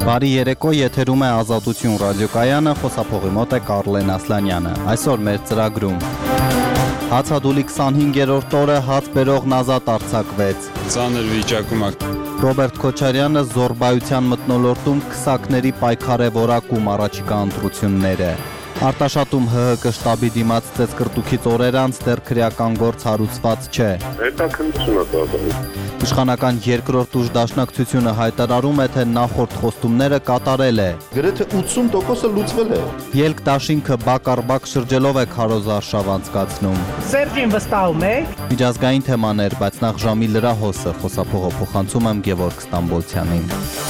Բարի երեկո, եթերում է Ազատություն ռադիոկայանը, խոսափողի մոտ է Կարլեն Ասլանյանը։ Այսօր մեր ծրագրում հացադուլի 25-րդ օրը հաց բերողն ազատ արձակվեց։ Ծանր վիճակում է։ Ռոբերտ Քոչարյանը զորբայության մթնոլորտում քսակների պայքար է որակում առաջիկա ընտրությունները։ Արտաշատում ՀՀԿ շտաբի դիմաց ծեծկռտուքից օրեր անց դեռ քրեական գործ հարուցված չէ։ Հետաքննություն է դարձել։ Իշխանական երկրորդ ուժդաշնակցությունը հայտարարում է, թե նախորդ խոստումները կատարել է։ Գրեթե 80%-ը լուծվել է։ Ելք դաշինքը բակ առ բակ շրջելով է քարոզարշավ անցկացնում։ Սերժին վստահում եք։ Միջազգային թեմաներ, բայց նախ ժամի լրահոսը, խոսափողը փոխանցում եմ Գևորգ Ստամբոլցյանին։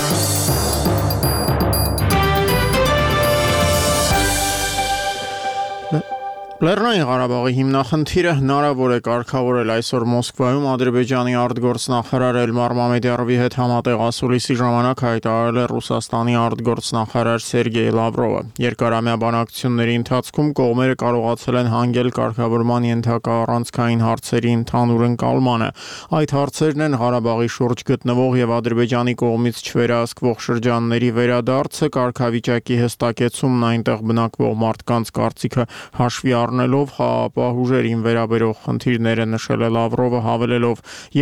Լեռնային Ղարաբաղի հիմնախնդիրը հնարավոր է կարգավորել այսօր Մոսկվայում Ադրբեջանի արտգործնախարար Էլմար Մամեդյարովի հետ համատեղ ասուլիսի ժամանակ հայտարարել է Ռուսաստանի արտգործնախարար Սերգեյ Լավրովը։ Երկարամյա բանակցությունների ընթացքում կողմերը կարողացել են հանգել կարգավորման ենթակա առանցքային հարցերի ընդհանուր ընկալմանը։ Այդ հարցերն են Ղարաբաղի շուրջ գտնվող եւ Ադրբեջանի կողմից չվերահսկվող շրջանների վերադարձը, կարգավիճակի հստակեցումն, այնտեղ բնակվող մարդկանց կարծիքը հաշվի առնելով հապահ ուժերին վերաբերող խնդիրները նշել է Լավրովը, հավելելով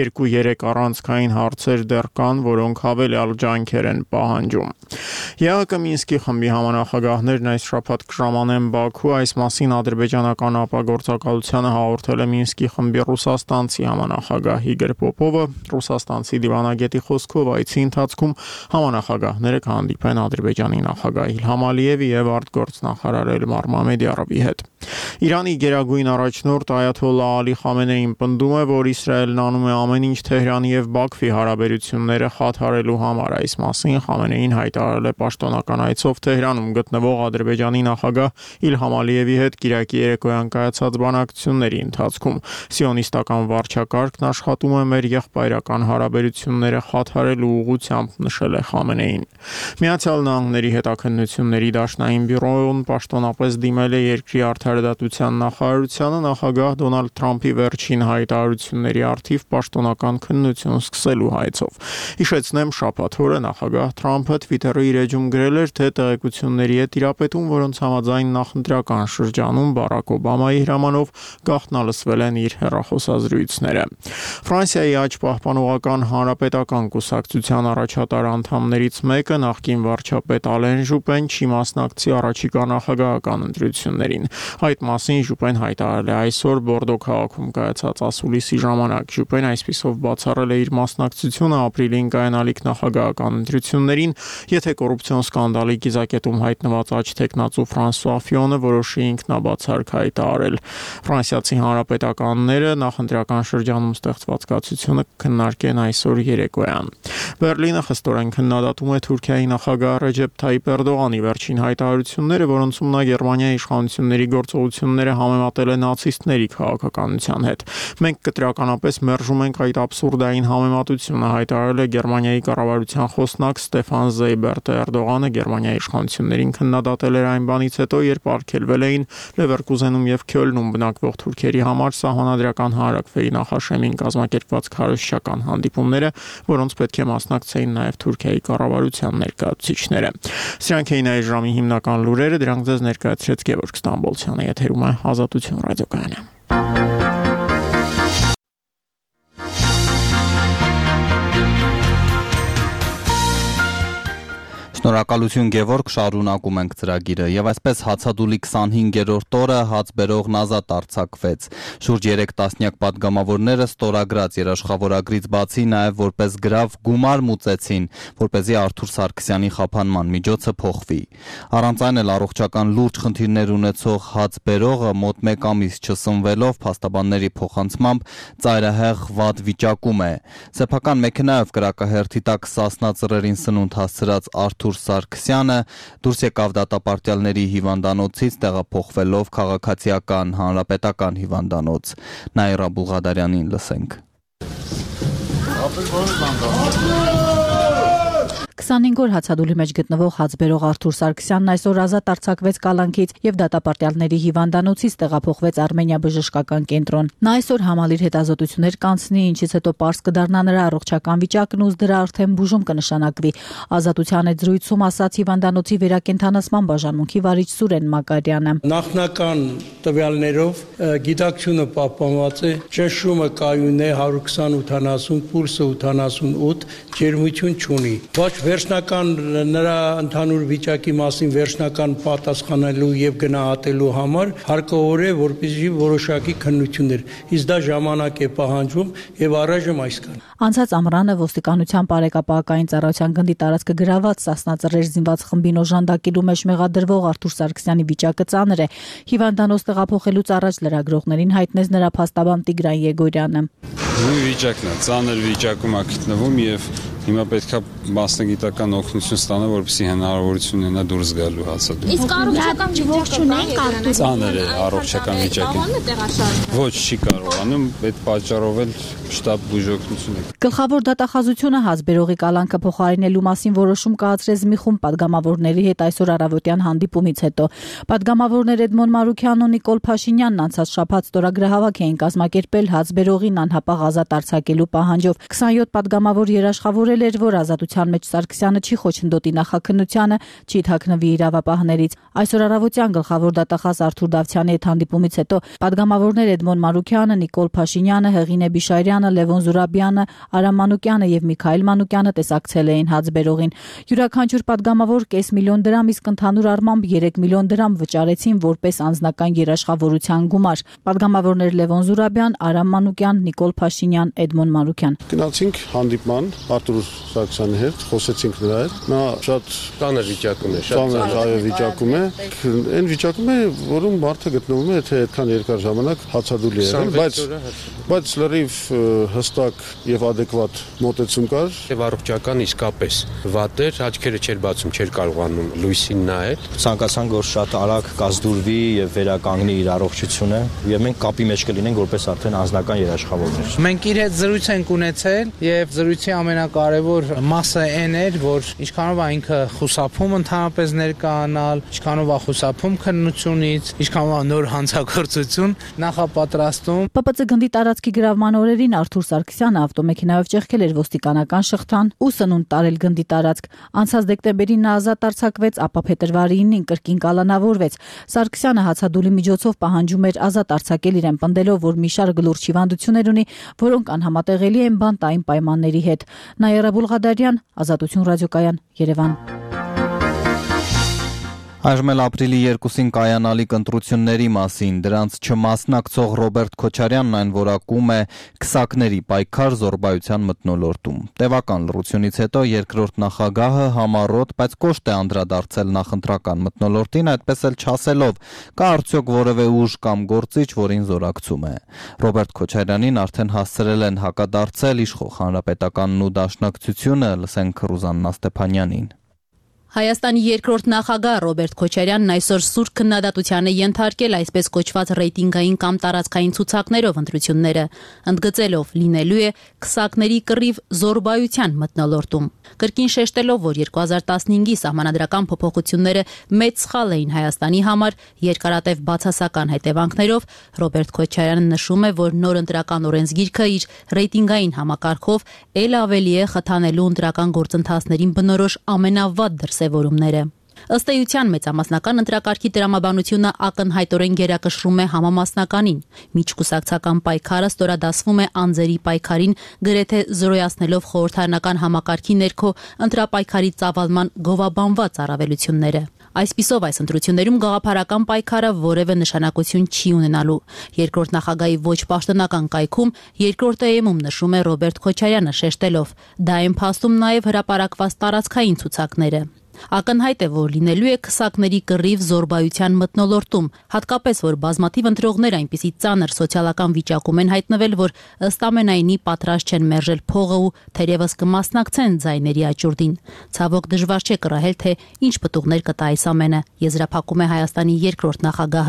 2-3 առանցքային հարցեր դեռ կան, որոնք հավելյալ ջանքեր են պահանջում։ ԵԱՀԿ Մինսկի խմբի համանախագահներն այս շաբաթ կժամանեն Բաքու, այս մասին ադրբեջանական ապագործակալությանը հաղորդել է Մինսկի խմբի ռուսաստանցի համանախագահ Իգոր Պոպովը։ Ռուսաստանցի դիվանագետի խոսքով այցի ընթացքում համանախագահները կհանդիպեն Ադրբեջանի նախագահ Իլհամ Ալիևի եւ արտգործնախարար Էլմար Մամեդյարովի հետ։ Իրանի գերագույն առաջնորդ Այաթոլլահ Ալի Խամենեին պնդում է, որ Իսրայելն անում է ամեն ինչ Թեհրանի եւ Բաքվի հարաբերությունները խաթարելու համար։ Այս մասին Խամենեին հայտարարել է պաշտոնական այցով Թեհրանում գտնվող Ադրբեջանի նախագահ Իլհամ Ալիևի հետ կիրակի երեկոյան կայացած բանակցությունների ընթացքում։ Սիոնիստական վարչակարգն աշխատում է մեր եղբայրական հարաբերությունները խաթարելու ուղղությամբ, նշել է Խամենեին։ Միացյալ Նահանգների հետաքննությունների դաշնային բյուրոն պաշտոնապես դիմել է երկրի արդարադատության նախարարությանը նախագահ Դոնալդ Թրամփի վերջին հայտարարությունների առթիվ պաշտոնական քննություն սկսելու հայցով։ Հիշեցնեմ, շաբաթ օրը նախագահ Թրամփը Twitter-ի իր էջում գրել էր, թե տեղեկությունների է տիրապետում, որոնց համաձայն նախընտրական շրջանում Բարաք Օբամայի հրամանով գաղտնալսվել են իր հեռախոսազրույցները։ Ֆրանսիայի աջ պահպանողական հանրապետական կուսակցության առաջատար անդամներից մեկը, նախկին վարչապետ Ալեն Ժուպեն, չի մասնակցի առաջիկա նախագահական ընտրություններին։ Այդ մասին Ժուպեն հայտարարել է այսօր Բորդո քաղաքում կայացած ասուլիսի ժամանակ։ Ժուպեն այսպիսով բացառել է իր մասնակցությունը ապրիլին կայանալիք նախագահական ընտրություններին, եթե կոռուպցիոն սկանդալի կիզակետում հայտնված աջ թեկնածու Ֆրանսուଆ Ֆիոնը որոշի ինքնաբացարկ հայտարարել։ Ֆրանսիացի հանրապետականները նախընտրական շրջանում ստեղծված կացությունը քննարկեն այսօր երեկոյան։ Բերլինը խստորեն քննադատում է Թուրքիայի նախագահ Ռեջեփ Թայիպ Էրդողանի վերջին հայտարարությունները, որոնցում նա Գերմանիայի իշխանությունների գործողությունները համեմատել է նացիստների քաղաքականության հետ։ Մենք կտրականապես մերժում ենք այդ աբսուրդային համեմատությունը, հայտարարել է Գերմանիայի կառավարության խոսնակ Ստեֆան Զեյբերտը։ Էրդողանը Գերմանիայի իշխանություններին քննադատել էր այն բանից հետո, երբ արգելվել էին Լևերկուզենում եւ Քյոլնում բնակվող թուրքերի համար սահմանադրական հանրաքվեի նախաշեմին կազմակերպված քարոզչական հանդիպումները, որոնց պետք է մասնակցեին նաեւ Թուրքիայի կառավարության ներկայացուցիչները։ Սրանք էին այս ժամի հիմնական լուրերը, դրանք ձեզ ներկայացրեց Գևորգ Ստամբոլցյանը, եթերում է Ազատություն ռադիոկայանը։ Շնորհակալություն Գևորգ, շարունակում ենք ծրագիրը եւ այսպես հացադուլի 25-րդ օրը հաց բերողն ազատ արձակվեց։ Շուրջ 3 տասնյակ падգամավորները ստորագրած երաշխավորագրից բացի նաեւ որպես գրավ գումար մուծեցին, որպեսզի Արթուր Սարգսյանի խափանման միջոցը փոխվի։ Առանց այն էլ առողջական լուրջ խնդիրներ ունեցող հաց բերողը մոտ 1 ամիս չսնվելով փաստաբանների փոխանցմամբ ծայրահեղ վատ վիճակում է։ Սեփական մեքենայով կրակահերթի տակ Սասնա ծռերին սնունդ հասցրած Արթուր Սարգսյանը դուրս եկավ դատապարտյալների հիվանդանոցից, տեղափոխվելով քաղաքացիական հանրապետական հիվանդանոց։ Նաիրա Բուլղադարյանին լսենք։ 25 օր հացադուլի մեջ գտնվող հացբերող Արթուր Սարգսյանն այսօր ազատ արձակվեց կալանքից եւ դատապարտյալների հիվանդանոցից տեղափոխվեց Արմենիա բժշկական կենտրոն։ Նա այսօր համալիր հետազոտություններ կանցնի, ինչից հետո պարզ կդառնա նրա առողջական վիճակն ու դրա արդեն բուժում կնշանակվի։ Ազատության այդ զրույցում ասաց հիվանդանոցի վերակենդանացման բաժանմունքի վարիչ Սուրեն Մակարյանը։ Նախնական տվյալներով գիտակցությունը պահպանված է, ճնշումը կայուն է 120-80, պուլսը 88, ջերմություն չունի։ Ոչ վերջնական նրա ընդհանուր վիճակի մասին վերջնական պատասխանելու եւ գնահատելու համար հարկավոր է որպեսզի որոշակի քննություններ։ Իսկ դա ժամանակ է պահանջում եւ առայժմ այսքան։ Անցած ամռանը ոստիկանության բարեկապահական ծառայության գնդի տարածքը գրաված Սասնա ծռեր զինված խմբին օժանդակելու մեջ մեղադրվող Արթուր Սարգսյանի վիճակը ծանր է։ Հիվանդանոց տեղափոխելուց առաջ լրագրողներին հայտնեց նրա փաստաբան Տիգրան Եգորյանը։ Նույն վիճակն է, ծանր վիճակում է գտնվում եւ հիմա պետք է մասնագիտական օգնություն ստանա, որպեսզի հնարավորություն ունենա դուրս գալու հացադուլ։ Իսկ առողջական վիճակ չունենք արդյոք։ Ծանր է առողջական վիճակը։ Ոչ, չի կարողանում, այդ պատճառով էլ շտապ բուժօգնություն է։ Գլխավոր դատախազությունը հացբերողի կալանքը փոխարինելու մասին որոշում կայացրեց մի խումբ падգամավորների հետ այսօր առավոտյան հանդիպումից հետո։ Падգամավորներ Էդմոն Մարուքյանն ու Նիկոլ Փաշինյանն անցած շաբաթ ստորագրահավաք էին կազմակերպել հացբերողին անհապաղ ազատ արձակելու պահանջով։ 27 падգամավոր երաշխավորել էր, որ ազատության մեջ Սարգսյանը չի խոչընդոտի նախաքննությանը, չի թաքնվի իրավապահներից։ Այսօր առավոտյան գլխավոր դատախազ Արթուր Դավթյանի հետ հանդիպումից հետո падգամավորներ Էդմոն Մարուքյանը, Նիկոլ Փաշինյանը, Հեղինե Բիշարյանը, Լևոն Զուրաբյանը, Արամ Մանուկյանը եւ Միքայել Մանուկյանը տեսակցել էին հացբերողին։ Յուրաքանչյուր падգամավոր կես միլիոն դրամ, իսկ ընդհանուր առմամբ 3 միլիոն դրամ վճարեցին որպես անձնական երաշխավորության գումար։ Падգամավորներ Լևոն Զուրաբյան, Արամ Մանուկյան, Նիկոլ Փաշինյան, Էդմոն Մարուքյան։ Գնացինք հանդիպման Արթուր Սարգսյանի հետ, խոսեցինք նրա հետ։ Նա շատ ծանր վիճակում է, շատ ծանր վիճակում է։ Այն վիճակում է, որում մարդը գտնվում է, թե այդքան երկար ժամանակ հացադուլ է եղել, բայց լրիվ հստակ եւ adekvat մոտեցում կար եւ առողջական իսկապես վատ էր, աչքերը չէր բացում, չէր կարողանում լույսին նայել։ Ցանկացանք որ շատ արագ կազդուրվի եւ վերականգնի իր առողջությունը եւ մենք կապի մեջ կլինենք որպես արդեն անձնական երաշխավորներ։ Մենք իր հետ զրույց ենք ունեցել եւ զրույցի ամենակարևոր մասը այն էր, որ ինչքանով է ինքը խուսափում ընդհանրապես ներկայանալ, ինչքանով է խուսափում քննությունից, ինչքանով է նոր հանցագործություն նախապատրաստում։ ՊՊՑ գնդի տարածքի գրավման օրերին Արթուր Սարգսյանը ավտոմեքենայով ճեղքել էր ոստիկանական շղթան ու սնունդ տարել գնդի տարածք։ Անցած դեկտեմբերին նա ազատ արձակվեց, ապա փետրվարի 9-ին կրկին կալանավորվեց։ Սարգսյանը հացադուլի միջոցով պահանջում էր ազատ արձակել իրեն, պնդելով, որ մի շարք լուրջ հիվանդություններ ունի, որոնք անհամատեղելի են բանտային պայմանների հետ։ Նաիրա Բուլղադարյան, Ազատություն ռադիոկայան, Երևան։ Այժմ էլ ապրիլի 2-ին կայանալիք ընտրությունների մասին դրանց չմասնակցող Ռոբերտ Քոչարյանն այն որակում է քսակների պայքար զորբայության մթնոլորտում։ Տևական լռությունից հետո երկրորդ նախագահը համառոտ, բայց կոշտ է անդրադարձել նախընտրական մթնոլորտին, այդպես էլ չասելով, կա արդյոք որևէ ուժ կամ գործիչ, որին զորակցում է։ Ռոբերտ Քոչարյանին արդեն հասցրել են հակադարձել իշխող Հանրապետականն ու Դաշնակցությունը, լսենք Ռուզաննա Ստեփանյանին։ Հայաստանի երկրորդ նախագահ Ռոբերտ Քոչարյանն այսօր սուր քննադատության է ենթարկել այսպես կոչված ռեյտինգային կամ տարածքային ցուցակներով ընտրությունները, ընդգծելով լինելու է քսակների կռիվ զորբայության մթնոլորտում։ Կրկին շեշտելով, որ 2015-ի սահմանադրական փոփոխությունները մեծ սխալ էին Հայաստանի համար երկարատև բացասական հետևանքներով, Ռոբերտ Քոչարյանը նշում է, որ նոր ընտրական օրենսգիրքը իր ռեյտինգային համակարգով ել ավելի է խթանելու ընտրական գործընթացներին բնորոշ ամենավատ դրսևորումները։ Ըստ էության մեծամասնական ընտրակարգի տրամաբանությունը ակնհայտորեն գերակշռում է համամասնականին։ Միջկուսակցական պայքարը ստորադասվում է անձերի պայքարին, գրեթե զրոյացնելով խորհրդարանական համակարգի ներքո ընտրապայքարի ծավալման գովաբանված առավելությունները։ Այսպիսով այս ընտրություններում գաղափարական պայքարը որևէ նշանակություն չի ունենալու։ Երկրորդ նախագահի ոչ պաշտոնական կայքում երկրորդ ԵՄ-ում նշում է Ռոբերտ Քոչարյանը շեշտելով. դա են փաստում նաև հրապարակված տարածքային ցուցակները։ Ակնհայտ է, որ լինելու է քսակների կռիվ զորբայության մթնոլորտում, հատկապես որ բազմաթիվ ընտրողներ այնպիսի ծանր սոցիալական վիճակում են հայտնվել, որ ըստ ամենայնի պատրաստ չեն մերժել փողը ու թերևս կմասնակցեն ձայների աճուրդին։ Ցավոք դժվար չէ կռահել, թե ինչ պտուղներ կտա այս ամենը, եզրափակում է Հայաստանի երկրորդ նախագահը։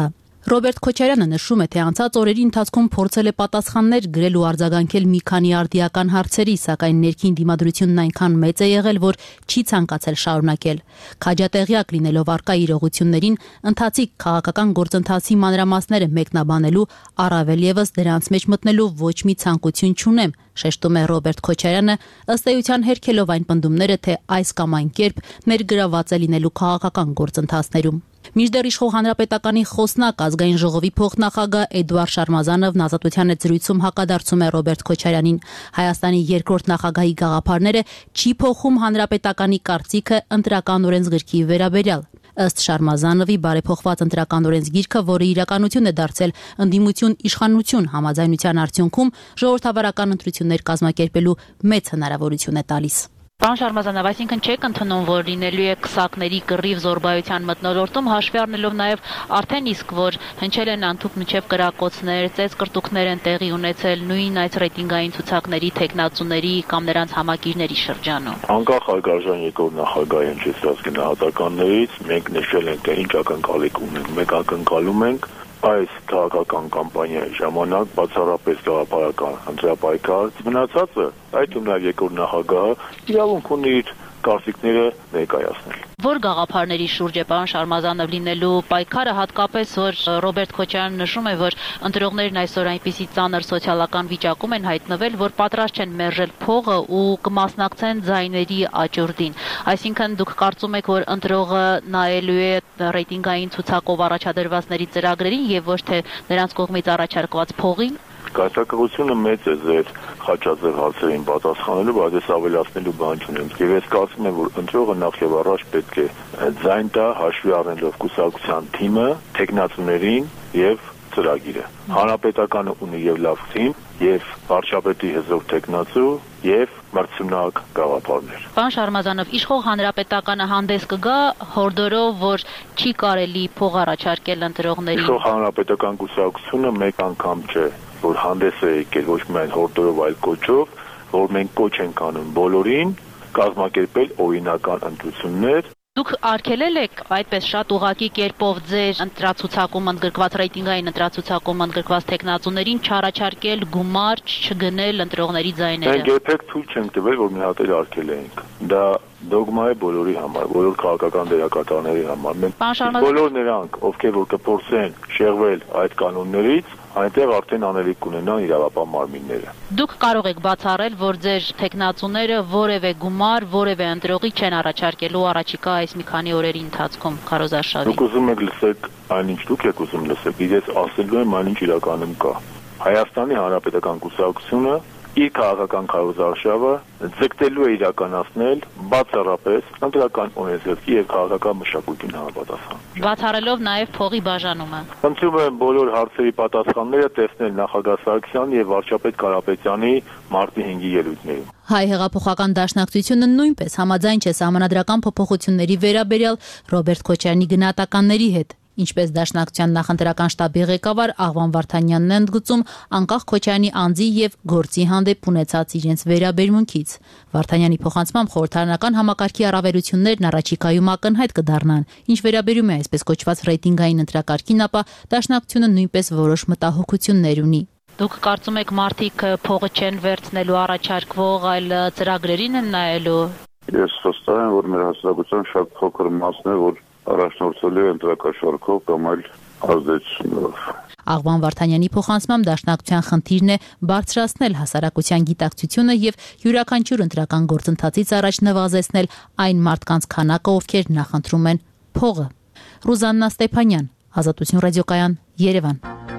Ռոբերտ Քոչարյանը նշում է, թե անցած օրերի ընթացքում փորձել է պատասխաններ գրել ու արձագանքել մի քանի արդիական հարցերի, սակայն ներքին դիմադրությունն այնքան մեծ է եղել, որ չի ցանկացել շարունակել։ Քաջատեղյակ լինելով առկա իրողություններին, ընթացիկ քաղաքական գործընթացի մանրամասները մեկնաբանելու, առավել ևս դրանց մեջ մտնելու ոչ մի ցանկություն չունեմ, շեշտում է Ռոբերտ Քոչարյանը, ըստ էության հերքելով այն պնդումները, թե այս կամ այն կերպ ներգրավված է լինելու քաղաքական գործընթացներում։ Մինչդեռ իշխող հանրապետականի խոսնակ ազգային ժողովի փոխնախագահ Էդուարդ Շարմազանովն Ազատության հետ զրույցում հակադարձում է Ռոբերտ Քոչարյանին։ Հայաստանի երկրորդ նախագահի գաղափարները չի փոխում հանրապետականի կարծիքը ընտրական օրենսգրքի վերաբերյալ։ Ըստ Շարմազանովի բարեփոխված ընտրական օրենսգիրքը, որը իրականություն է դարձել ընդդիմություն-իշխանություն համաձայնության արդյունքում, ժողովրդավարական ընտրություններ կազմակերպելու մեծ հնարավորություն է տալիս։ Պարոն Շարմազանով, այսինքն չեք ընդունում, որ լինելու է քսակների կռիվ զորբայության մթնոլորտում, հաշվի առնելով նաև արդեն իսկ, որ հնչել են անթուք միջև կրակոցներ, ծեծ կրտուկներ են տեղի ունեցել նույն այս ռեյտինգային ցուցակների թեկնածուների կամ նրանց համակիրների շրջանում։ Անկախ հարգարժան երկրորդ նախագահի հնչեցրած գնահատականներից մենք նշել ենք, թե ինչ ակնկալիք ունենք։ Մենք ակնկալում ենք այս քաղաքական կամպանիայի ժամանակ բացառապես գաղափարական ընտրապայքար մնացածը, այդ նաև երկրորդ նախագահը իրավունք ունի իր կարծիքները ներկայացնել։ Որ գաղափարների շուրջ է պարոն Շարմազանով լինելու պայքարը, հատկապես որ Ռոբերտ Քոչարյանը նշում է, որ ընտրողներն այսօր այնպիսի ծանր սոցիալական վիճակում են հայտնվել, որ պատրաստ չեն մերժել փողը ու կմասնակցեն ձայների աճուրդին։ Այսինքն դուք կարծում եք, որ ընտրողը նայելու է ռեյտինգային ցուցակով առաջադրվածների ծրագրերին եւ ոչ թե նրանց կողմից առաջարկված փողին։ Կայացակղությունը մեծ է ձեր խաչաձև հարցերին պատասխանելու, բայց ես ավելացնելու բան չունեմ։ Եվ ես կարծում եմ, որ ընտրողը նախ եւ առաջ պետք է ձայն տա հաշվի առնելով կուսակցության թիմը, տեխնացուներին եւ ծրագիրը։ Հանրապետականը ունի եւ լավ թիմ, եւ վարչապետի հզոր տեխնացու եւ մրցունակ գաղափարներ։ Պարոն Շարմազանով, իշխող հանրապետականը հանդես կգա հորդորով, որ չի կարելի փող առաջարկել ընտրողներին։ Իշխող հանրապետական կուսակցությունը մեկ անգամ չէ, որ հանդես է եկել ոչ միայն հորդորով, այլ կոչով, որ մենք կոչ ենք անում բոլորին կազմակերպել օրինական ընտրություններ։ Դուք արգելել եք այդպես շատ ուղղակի կերպով ձեր ընտրացուցակում ընդգրկված ռեյտինգային ընտրացուցակում ընդգրկված տեխնացուներին չառաջարկել գումար չգնել ընտրողների ձայները։ Մենք երբեք թույլ չենք տվել, որ մի հատ էլ արգել ենք։ Դա դոգմա է բոլորի համար, բոլոր քաղաքական դերակատարների համար։ Մենք բոլոր նրանք, ովքեր որ կփորձեն շեղվել այդ կանոններից, այնտեղ արդեն անելիք կունենան իրավապահ մարմինները։ Դուք կարող եք բացառել, որ ձեր տեխնացուները որևէ գումար, որևէ ընտրողի չեն առաջարկելու առաջիկա այս մի քանի օրերի ընթացքում քարոզարշավի։ Դուք ուզում եք լսեք այնինչ դուք եք ուզում լսեք, ես ասելու եմ այնինչ իրականում կա։ Հայաստանի Հանրապետական կուսակցությունը իր քաղաքական քարոզարշավը ձգտելու է իրականացնել բացառապես ընտրական օրենսգրքի եւ քաղաքական մշակույթին համապատասխան։ Բացառելով նաեւ փողի բաժանումը։ Խնդրում եմ բոլոր հարցերի պատասխանները տեսնել նախագահ Սարգսյանի եւ վարչապետ Կարապետյանի մարտի 5-ի ելույթներում։ Հայ հեղափոխական դաշնակցությունը նույնպես համաձայն չէ սահմանադրական փոփոխությունների վերաբերյալ Ռոբերտ Քոչարյանի գնահատականների հետ։ Ինչպես Դաշնակցության նախընտրական շտաբի ղեկավար Աղվան Վարդանյանն է ընդգծում, անկախ Քոչարյանի անձի եւ գործի հանդեպ ունեցած իրենց վերաբերմունքից։ Վարդանյանի փոխանցմամբ խորհրդարանական համակարգի առավելություններն առաջիկայում ակնհայտ կդառնան։ Ինչ վերաբերում է այսպես կոչված ռեյտինգային ընտրակարգին, ապա Դաշնակցությունը նույնպես որոշ մտահոգություններ ունի։ Դուք կարծում եք մարդիկ փողը չեն վերցնելու առաջարկվող, այլ ծրագրերին են նայելու։ Ես վստահ եմ, որ մեր հասարակության շատ փոքր մասն է, որ առաջնորդվել է ընտրակաշառքով կամ այլ ազդեցություններով։ Աղվան Վարդանյանի փոխանցմամբ Դաշնակցության խնդիրն է բարձրացնել հասարակության գիտակցությունը եւ յուրաքանչյուր ընտրական գործընթացից առաջ նվազեցնել այն մարդկանց քանակը, ովքեր նախընտրում են փողը։ Ռուզաննա Ստեփանյան, Ազատություն ռադիոկայան, Երևան։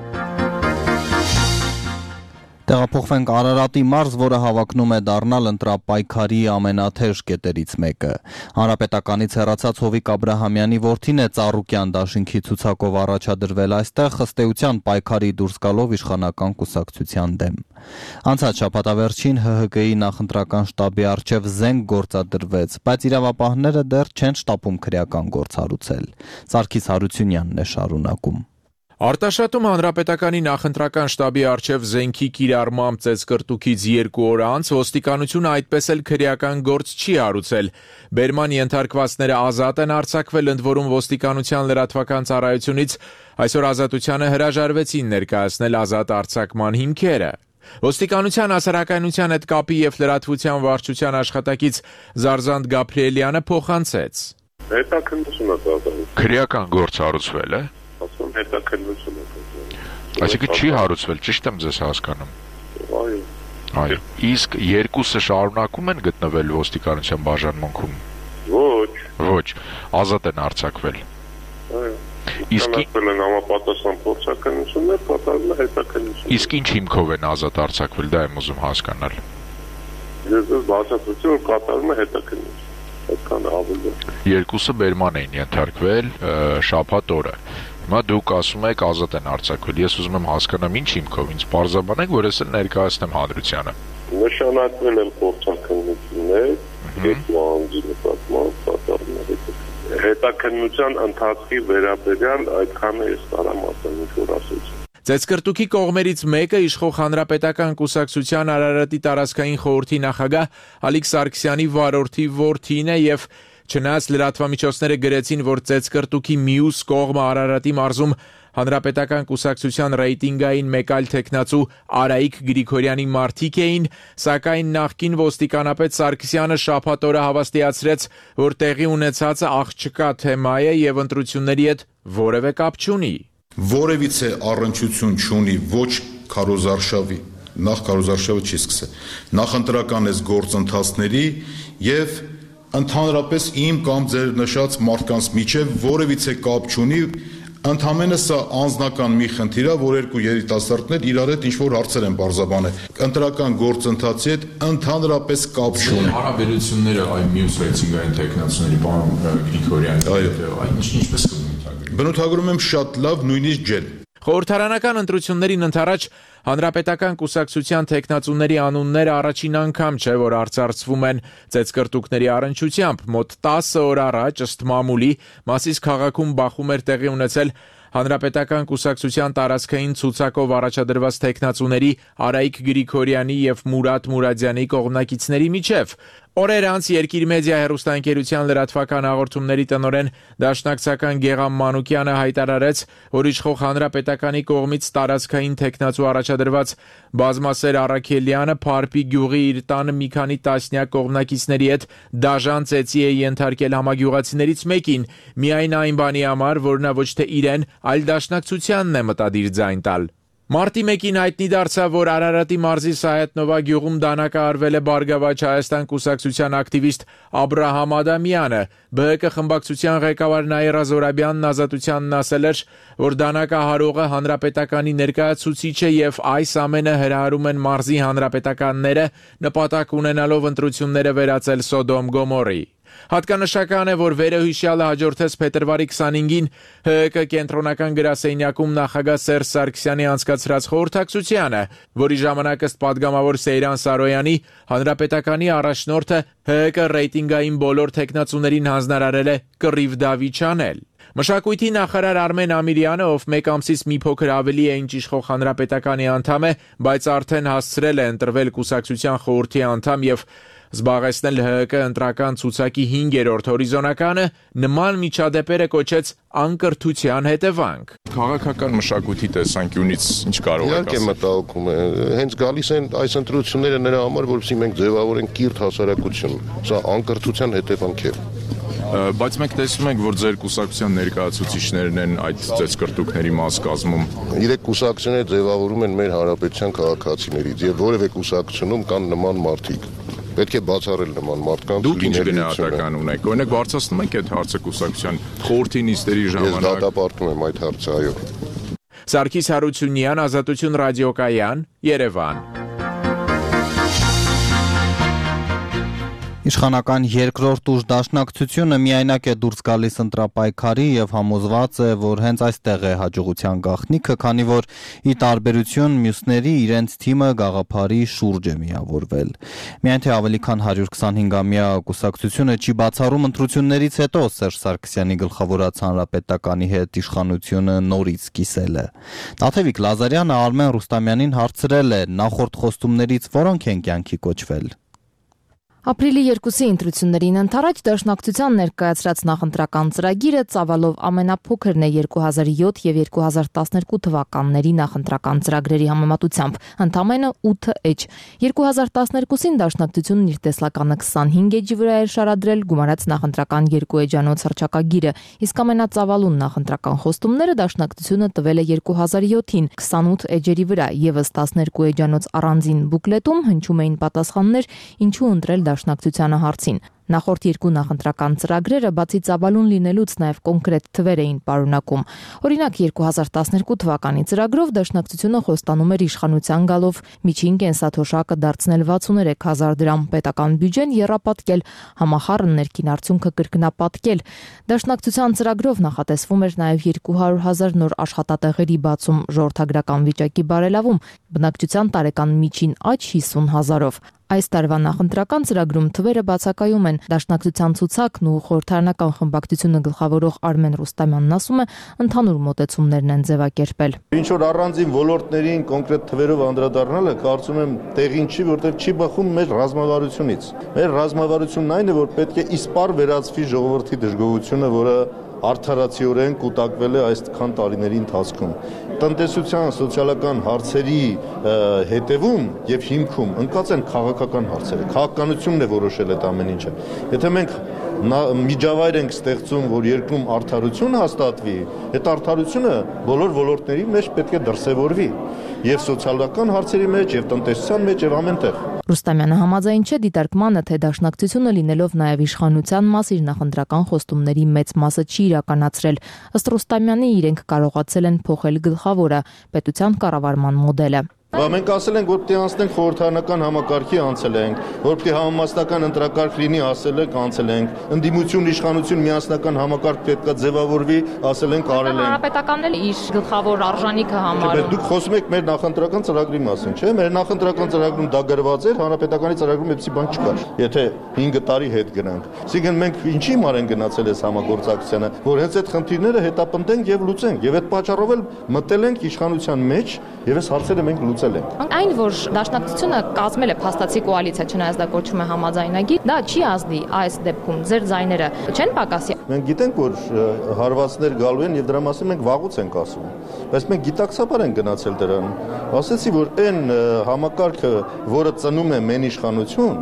Տեղափոխվենք Արարատի մարզ, որը հավակնում է դառնալ ընտրապայքարի ամենաթեժ կետերից մեկը։ Հանրապետականից հեռացած Հովիկ Աբրահամյանի որդին է Ծառուկյան դաշինքի ցուցակով առաջադրվել այստեղ ըստ էության պայքարի դուրս գալով իշխանական կուսակցության դեմ։ Անցած շաբաթավերջին ՀՀԿ-ի նախընտրական շտաբի առջև զենք գործադրվեց, բայց իրավապահները դեռ չեն շտապում քրեական գործ հարուցել։ Սարգիս Հարությունյանն է շարունակում։ Արտաշատում հանրապետականի նախընտրական շտաբի առջև զենքի կիրառմամբ ծեծկրտուքից 2 օր անց ոստիկանությունը այդպես էլ քրեական գործ չի հարուցել։ Բերման ենթարկվածները ազատ են արձակվել, ընդ որում ոստիկանության լրատվական ծառայությունից այսօր Ազատությանը հրաժարվեցին ներկայացնել ազատ արձակման հիմքերը։ Ոստիկանության հասարակայնության հետ կապի եւ լրատվության վարչության աշխատակից Զարզանտ Գաբրիելյանը փոխանցեց. Քրեական գործ հարուցվել է։ Այսինքն չի հարուցվել, ճիշտ եմ ձեզ հասկանում։ Այո։ Իսկ երկուսը շարունակում են գտնվել ոստիկանության բաժանմունքում։ Ոչ, ազատ են արձակվել։ Իսկ համապատասխան փորձականություններ կատարել է հետաքննություն։ Իսկ ինչ հիմքով են ազատ արձակվել, դա եմ ուզում հասկանալ։ Ես բացատրություն կատարում է հետաքննություն։ Այդքան ավելի։ Երկուսը բերման էին ենթարկվել շաբաթ օրը։ Հիմա դուք ասում եք ազատ են արձակվել։ Ես ուզում եմ հասկանամ ինչ հիմքով, ինձ պարզաբանեք, որ ես էլ ներկայացնեմ հանրությանը։ Նշանակվել են փորձաքննություններ, հետմահանգի նկատմամբ կատարումներ։ Հետաքննության ընթացքի վերաբերյալ այդքանը ես տարամ ասեմ, ինչ որ ասեցի։ Ծեծկրտուքի կողմերից մեկը իշխող հանրապետական կուսակցության Արարատի տարածքային խորհրդի նախագահ Ալիկ Սարգսյանի վարորդի որդին է եւ չնայած լրատվամիջոցները գրեցին, որ ծեծկրտուքի մյուս կողմը Արարատի մարզում հանրապետական կուսակցության ռեյտինգային մեկ այլ թեկնածու Արայիկ Գրիգորյանի մարդիկ էին, սակայն նախկին ոստիկանապետ Սարգսյանը շաբաթ օրը հավաստիացրեց, որ տեղի ունեցածը աղջկա թեմա է եւ ընտրությունների հետ որևէ կապ չունի։ Որևիցե առնչություն չունի ոչ քարոզարշավի, նախ քարոզարշավը չի սկսել, նախընտրական այս գործընթացների եւ ընդհանրապես իմ կամ ձեր նշած մարդկանց միջև որևիցե կապ չունի, ընդհանրապես սա անձնական մի խնդիր է, որ երկու երիտասարդներ իրար հետ ինչ-որ հարցեր են բարձրաբանել։ Ընտրական գործընթացի հետ ընդհանրապես կապ չունի։ Հարաբերությունները այ մյուս ռեյտինգային տեխնացուների պարոն Գրիգորյանի հետ ինչպես բնութագրում եմ շատ լավ, նույնիսկ ջել։ Խորհրդարանական ընտրություններին ընդառաջ հանրապետական կուսակցության տեխնացուների անունները առաջին անգամ չէ, որ արծարծվում են ծեծկրտուքների առնչությամբ։ Մոտ 10 օր առաջ ըստ մամուլի Մասիս քաղաքում բախում էր տեղի ունեցել հանրապետական կուսակցության տարածքային ցուցակով առաջադրված տեխնացուների Արայիկ Գրիգորյանի եւ Մուրադ Մուրադյանի կողմնակիցների միջև։ Օրեր անց Երկիր մեդիա հեռուստաընկերության լրատվական հաղորդումների տնօրեն դաշնակցական Գեգամ Մանուկյանը հայտարարեց, որ իշխող հանրապետականի կողմից տարածքային տեխնացու առաջադրված Բազմասեր Արաքելյանը Փարպի գյուղի իր տանը մի քանի տասնյակ կողմնակիցների հետ դաժան ծեծի է ենթարկել համագյուղացիներից մեկին, միայն այն բանի համար, որ նա ոչ թե իրեն, այլ դաշնակցությանն է մտադիր ձայն տալ։ Մարտի 1-ին հայտնի դարձավ, որ Արարատի մարզի Սայեթնովա գյուղում դանակահարվել է Բարգավաճ Հայաստան կուսակցության ակտիվիստ Աբրահամ Ադամյանը։ ԲՀԿ խմբակցության ղեկավար Նաիրա Զորաբյանն Ազատությանն ասել էր, որ դանակահարողը հանրապետականի ներկայացուցիչ է եւ այս ամենը հրահարում են մարզի հանրապետականները, նպատակ ունենալով ընտրությունները վերածել Սոդոմ Գոմորի։ Հատկանշական է, որ վերոհիշյալը հաջորդեց փետրվարի 25-ին ՀՀԿ կենտրոնական գրասենյակում նախագահ Սերժ Սարգսյանի անցկացրած խորհրդակցությանը, որի ժամանակ ըստ падգամավոր Սեյրան Սարոյանի հանրապետականի առաջնորդը ՀՀԿ ռեյտինգային բոլոր տեխնացուներին հանձնարարել է կռիվ դավիճ անել։ Մշակույթի նախարար Արմեն Ամիրյանը, ով մեկ ամսից մի փոքր ավելի է ինչ իշխող հանրապետականի անդամ է, բայց արդեն հասցրել է ընտրվել կուսակցության խորհրդի անդամ եւ զբաղեցնել ՀՀԿ ընտրական ցուցակի 5-րդ հորիզոնականը, նման միջադեպերը կոչեց անկրթության հետևանք։ Քաղաքական մշակույթի տեսանկյունից ինչ կարող եք ասել։ Իհարկե մտահոգում է, հենց գալիս են այս ընտրությունները նրա համար, որովհետեւ մենք ձևավորենք կիրթ հասարակություն։ Սա անկրթության հետևանք է։ Բայց մենք տեսնում ենք, որ ձեր կուսակցության ներկայացուցիչներն են այդ ծեծկրտուքների մաս կազմում։ 3 կուսակցություններ ձևավորում են մեր հանրապետության քաղաքացիներից եւ որևէ կուսակցությունում կան նման մարդիկ։ Պետք է բացառել նման մարդկանց դուք ինչ գնահատական ունեք։ Օրինակ բարձրացնում եք այդ հարցը կուսակցության խորհրդի նիստերի ժամանակ։ Ես դատապարտում եմ այդ հարցը, այո։ Սարգիս Հարությունյան, Ազատություն ռադիոկայան, Երևան։ Իշխանական երկրորդ ուժ դաշնակցությունը միայնակ է դուրս գալիս ընտրապայքարի եւ համոզված է, որ հենց այստեղ է հաջողության գաղտնիքը, քանի որ ի տարբերություն մյուսների իրենց թիմը գաղափարի շուրջ է միավորվել։ Միայն թե ավելի քան 125-ամյա կուսակցությունը չի բացառում ընտրություններից հետո Սերժ Սարգսյանի գլխավորած հանրապետականի հետ իշխանությունը նորից կիսելը։ Տաթևիկ Լազարյանը Արմեն Ռուստամյանին հարցրել է նախորդ խոստումներից որոնք են կյանքի կոչվել։ Ապրիլի 2-ի ընտրություններին ընթരാճ դաշնակցության ներկայացրած նախընտրական ծրագիրը ծավալով ամենափոքրն է 2007 եւ 2012 թվականների նախընտրական ծրագրերի համեմատությամբ, ընդամենը 8 էջ։ 2012-ին դաշնակցությունն իր տեսլականը 25 էջի վրա էր շարադրել, գումարած նախընտրական 2 էջանոց հռչակագիրը, իսկ ամենածավալուն նախընտրական խոստումները դաշնակցությունը տվել է 2007-ին 28 էջերի վրա, եւս 12 էջանոց առանձին բուկլետում հնչում էին պատասխաններ, ինչու ընտրել դաշնակցությանը հարցին։ Նախորդ երկու նախընտրական ծրագրերը բացի ծավալուն լինելուց նաև կոնկրետ թվեր էին պարունակում։ Օրինակ 2012 թվականի ծրագրով դաշնակցությունը խոստանում էր իշխանության գալով միջին կենսաթոշակը դարձնել 63000 դրամ, պետական բյուջեն եռապատկել, համախառն ներքին արդյունքը կրկնապատկել։ Դաշնակցության ծրագրով նախատեսվում էր նաև 200,000 նոր աշխատատեղերի բացում, ժողովրդագրական վիճակի բարելավում, բնակչության տարեկան միջին աճ 50,000-ով։ Այս տարվա նախընտրական ծրագրում թվերը բացակայում են։ Դաշնակցության ցուցակն ու խորհրդարանական խմբակցությունը գլխավորող Արմեն Ռուստամյանն ասում է, ընդհանուր մոտեցումներն են ձևակերպել։ Ինչ որ առանձին ոլորտներին կոնկրետ թվերով անդրադառնալը, կարծում եմ տեղին չի, որտեղ չի բխում մեր ռազմավարությունից։ Մեր ռազմավարությունն այն է, որ պետք է իսպառ վերածվի ժողովրդի դժգոհությունը, որը արդարացիորեն կուտակվել է այսքան տարիների ընթացքում։ Տնտեսության, սոցիալական հարցերի հետևում եւ հիմքում ընկած են քաղաքական հարցերը։ Քաղաքականությունն է որոշել այդ ամեն ինչը։ Եթե մենք միջավայր ենք ստեղծում, որ երկրում արդարություն հաստատվի, այդ արդարությունը բոլոր ոլորտների մեջ պետք է դրսևորվի եւ սոցիալական հարցերի մեջ, եւ տնտեսության մեջ, եւ ամենտեղ։ Ռուստամյանը համաձայն չէ դիտարկմանը, թե դաշնակցությունը լինելով նաև իշխանության մաս իր նախընտրական խոստումների մեծ մասը չի իրականացրել։ Ըստ Ռուստամյանի իրենք կարողացել են փոխել գլխավորը՝ պետության կառավարման մոդելը։ Մենք ասել ենք, որ պետք է անցնենք խորհրդարանական համակարգի, անցել ենք, որ պետք է համամասնական ընտրակարգ լինի, ասել ենք, անցել ենք, ընդդիմություն, իշխանություն միասնական համակարգ պետք է ձևավորվի, ասել ենք, արել ենք։ Հանրապետականն էլ իր գլխավոր արժանիքը համարում։ Դուք խոսում եք մեր նախընտրական ծրագրի մասին, չէ՞։ Մեր նախընտրական ծրագրում դա գրված էր, հանրապետականի ծրագրում այդպիսի բան չկար։ Եթե 5 տարի հետ գնանք։ Այսինքն մենք ինչի համար են գնացել այս համագործակցությանը, որ հենց այդ խնդիրները հետապնդենք եւ լուծենք, եւ այդ պատճառով էլ մտել ենք իշխանության մեջ եւ այս հարցերը մենք լուծել ենք։ Այն, որ դաշնակցությունը կազմել է փաստացի կոալիցիա, չնայած դա կոչվում է համաձայնագիր, դա չի ազդի այս դեպքում ձեր ձայները չեն պակասի։ Մենք գիտենք, որ հարվածներ գալու են եւ դրա մասին մենք վաղուց ենք ասում, բայց մենք գիտակցաբար ենք գնացել դրան։ Ասեցի, որ այն համակարգը, որը ծնում է մեն իշխանություն,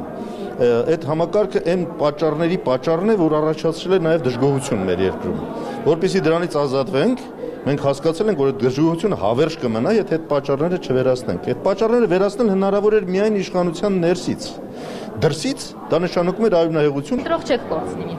այդ համակարգը այն պատճառների պատճառն է, որ առաջացրել է նաեւ դժգոհություն մեր երկրում։ Որպեսզի դրանից ազատվենք, մենք հասկացել ենք, որ այդ դժգոհությունը հավերժ կմնա, եթե այդ պատճառները չվերացնենք։ Այդ պատճառները վերացնել հնարավոր էր միայն իշխանության ներսից։ Դրսից դա նշանակում էր արյունահեղություն։ Դրող չեք կորցնի։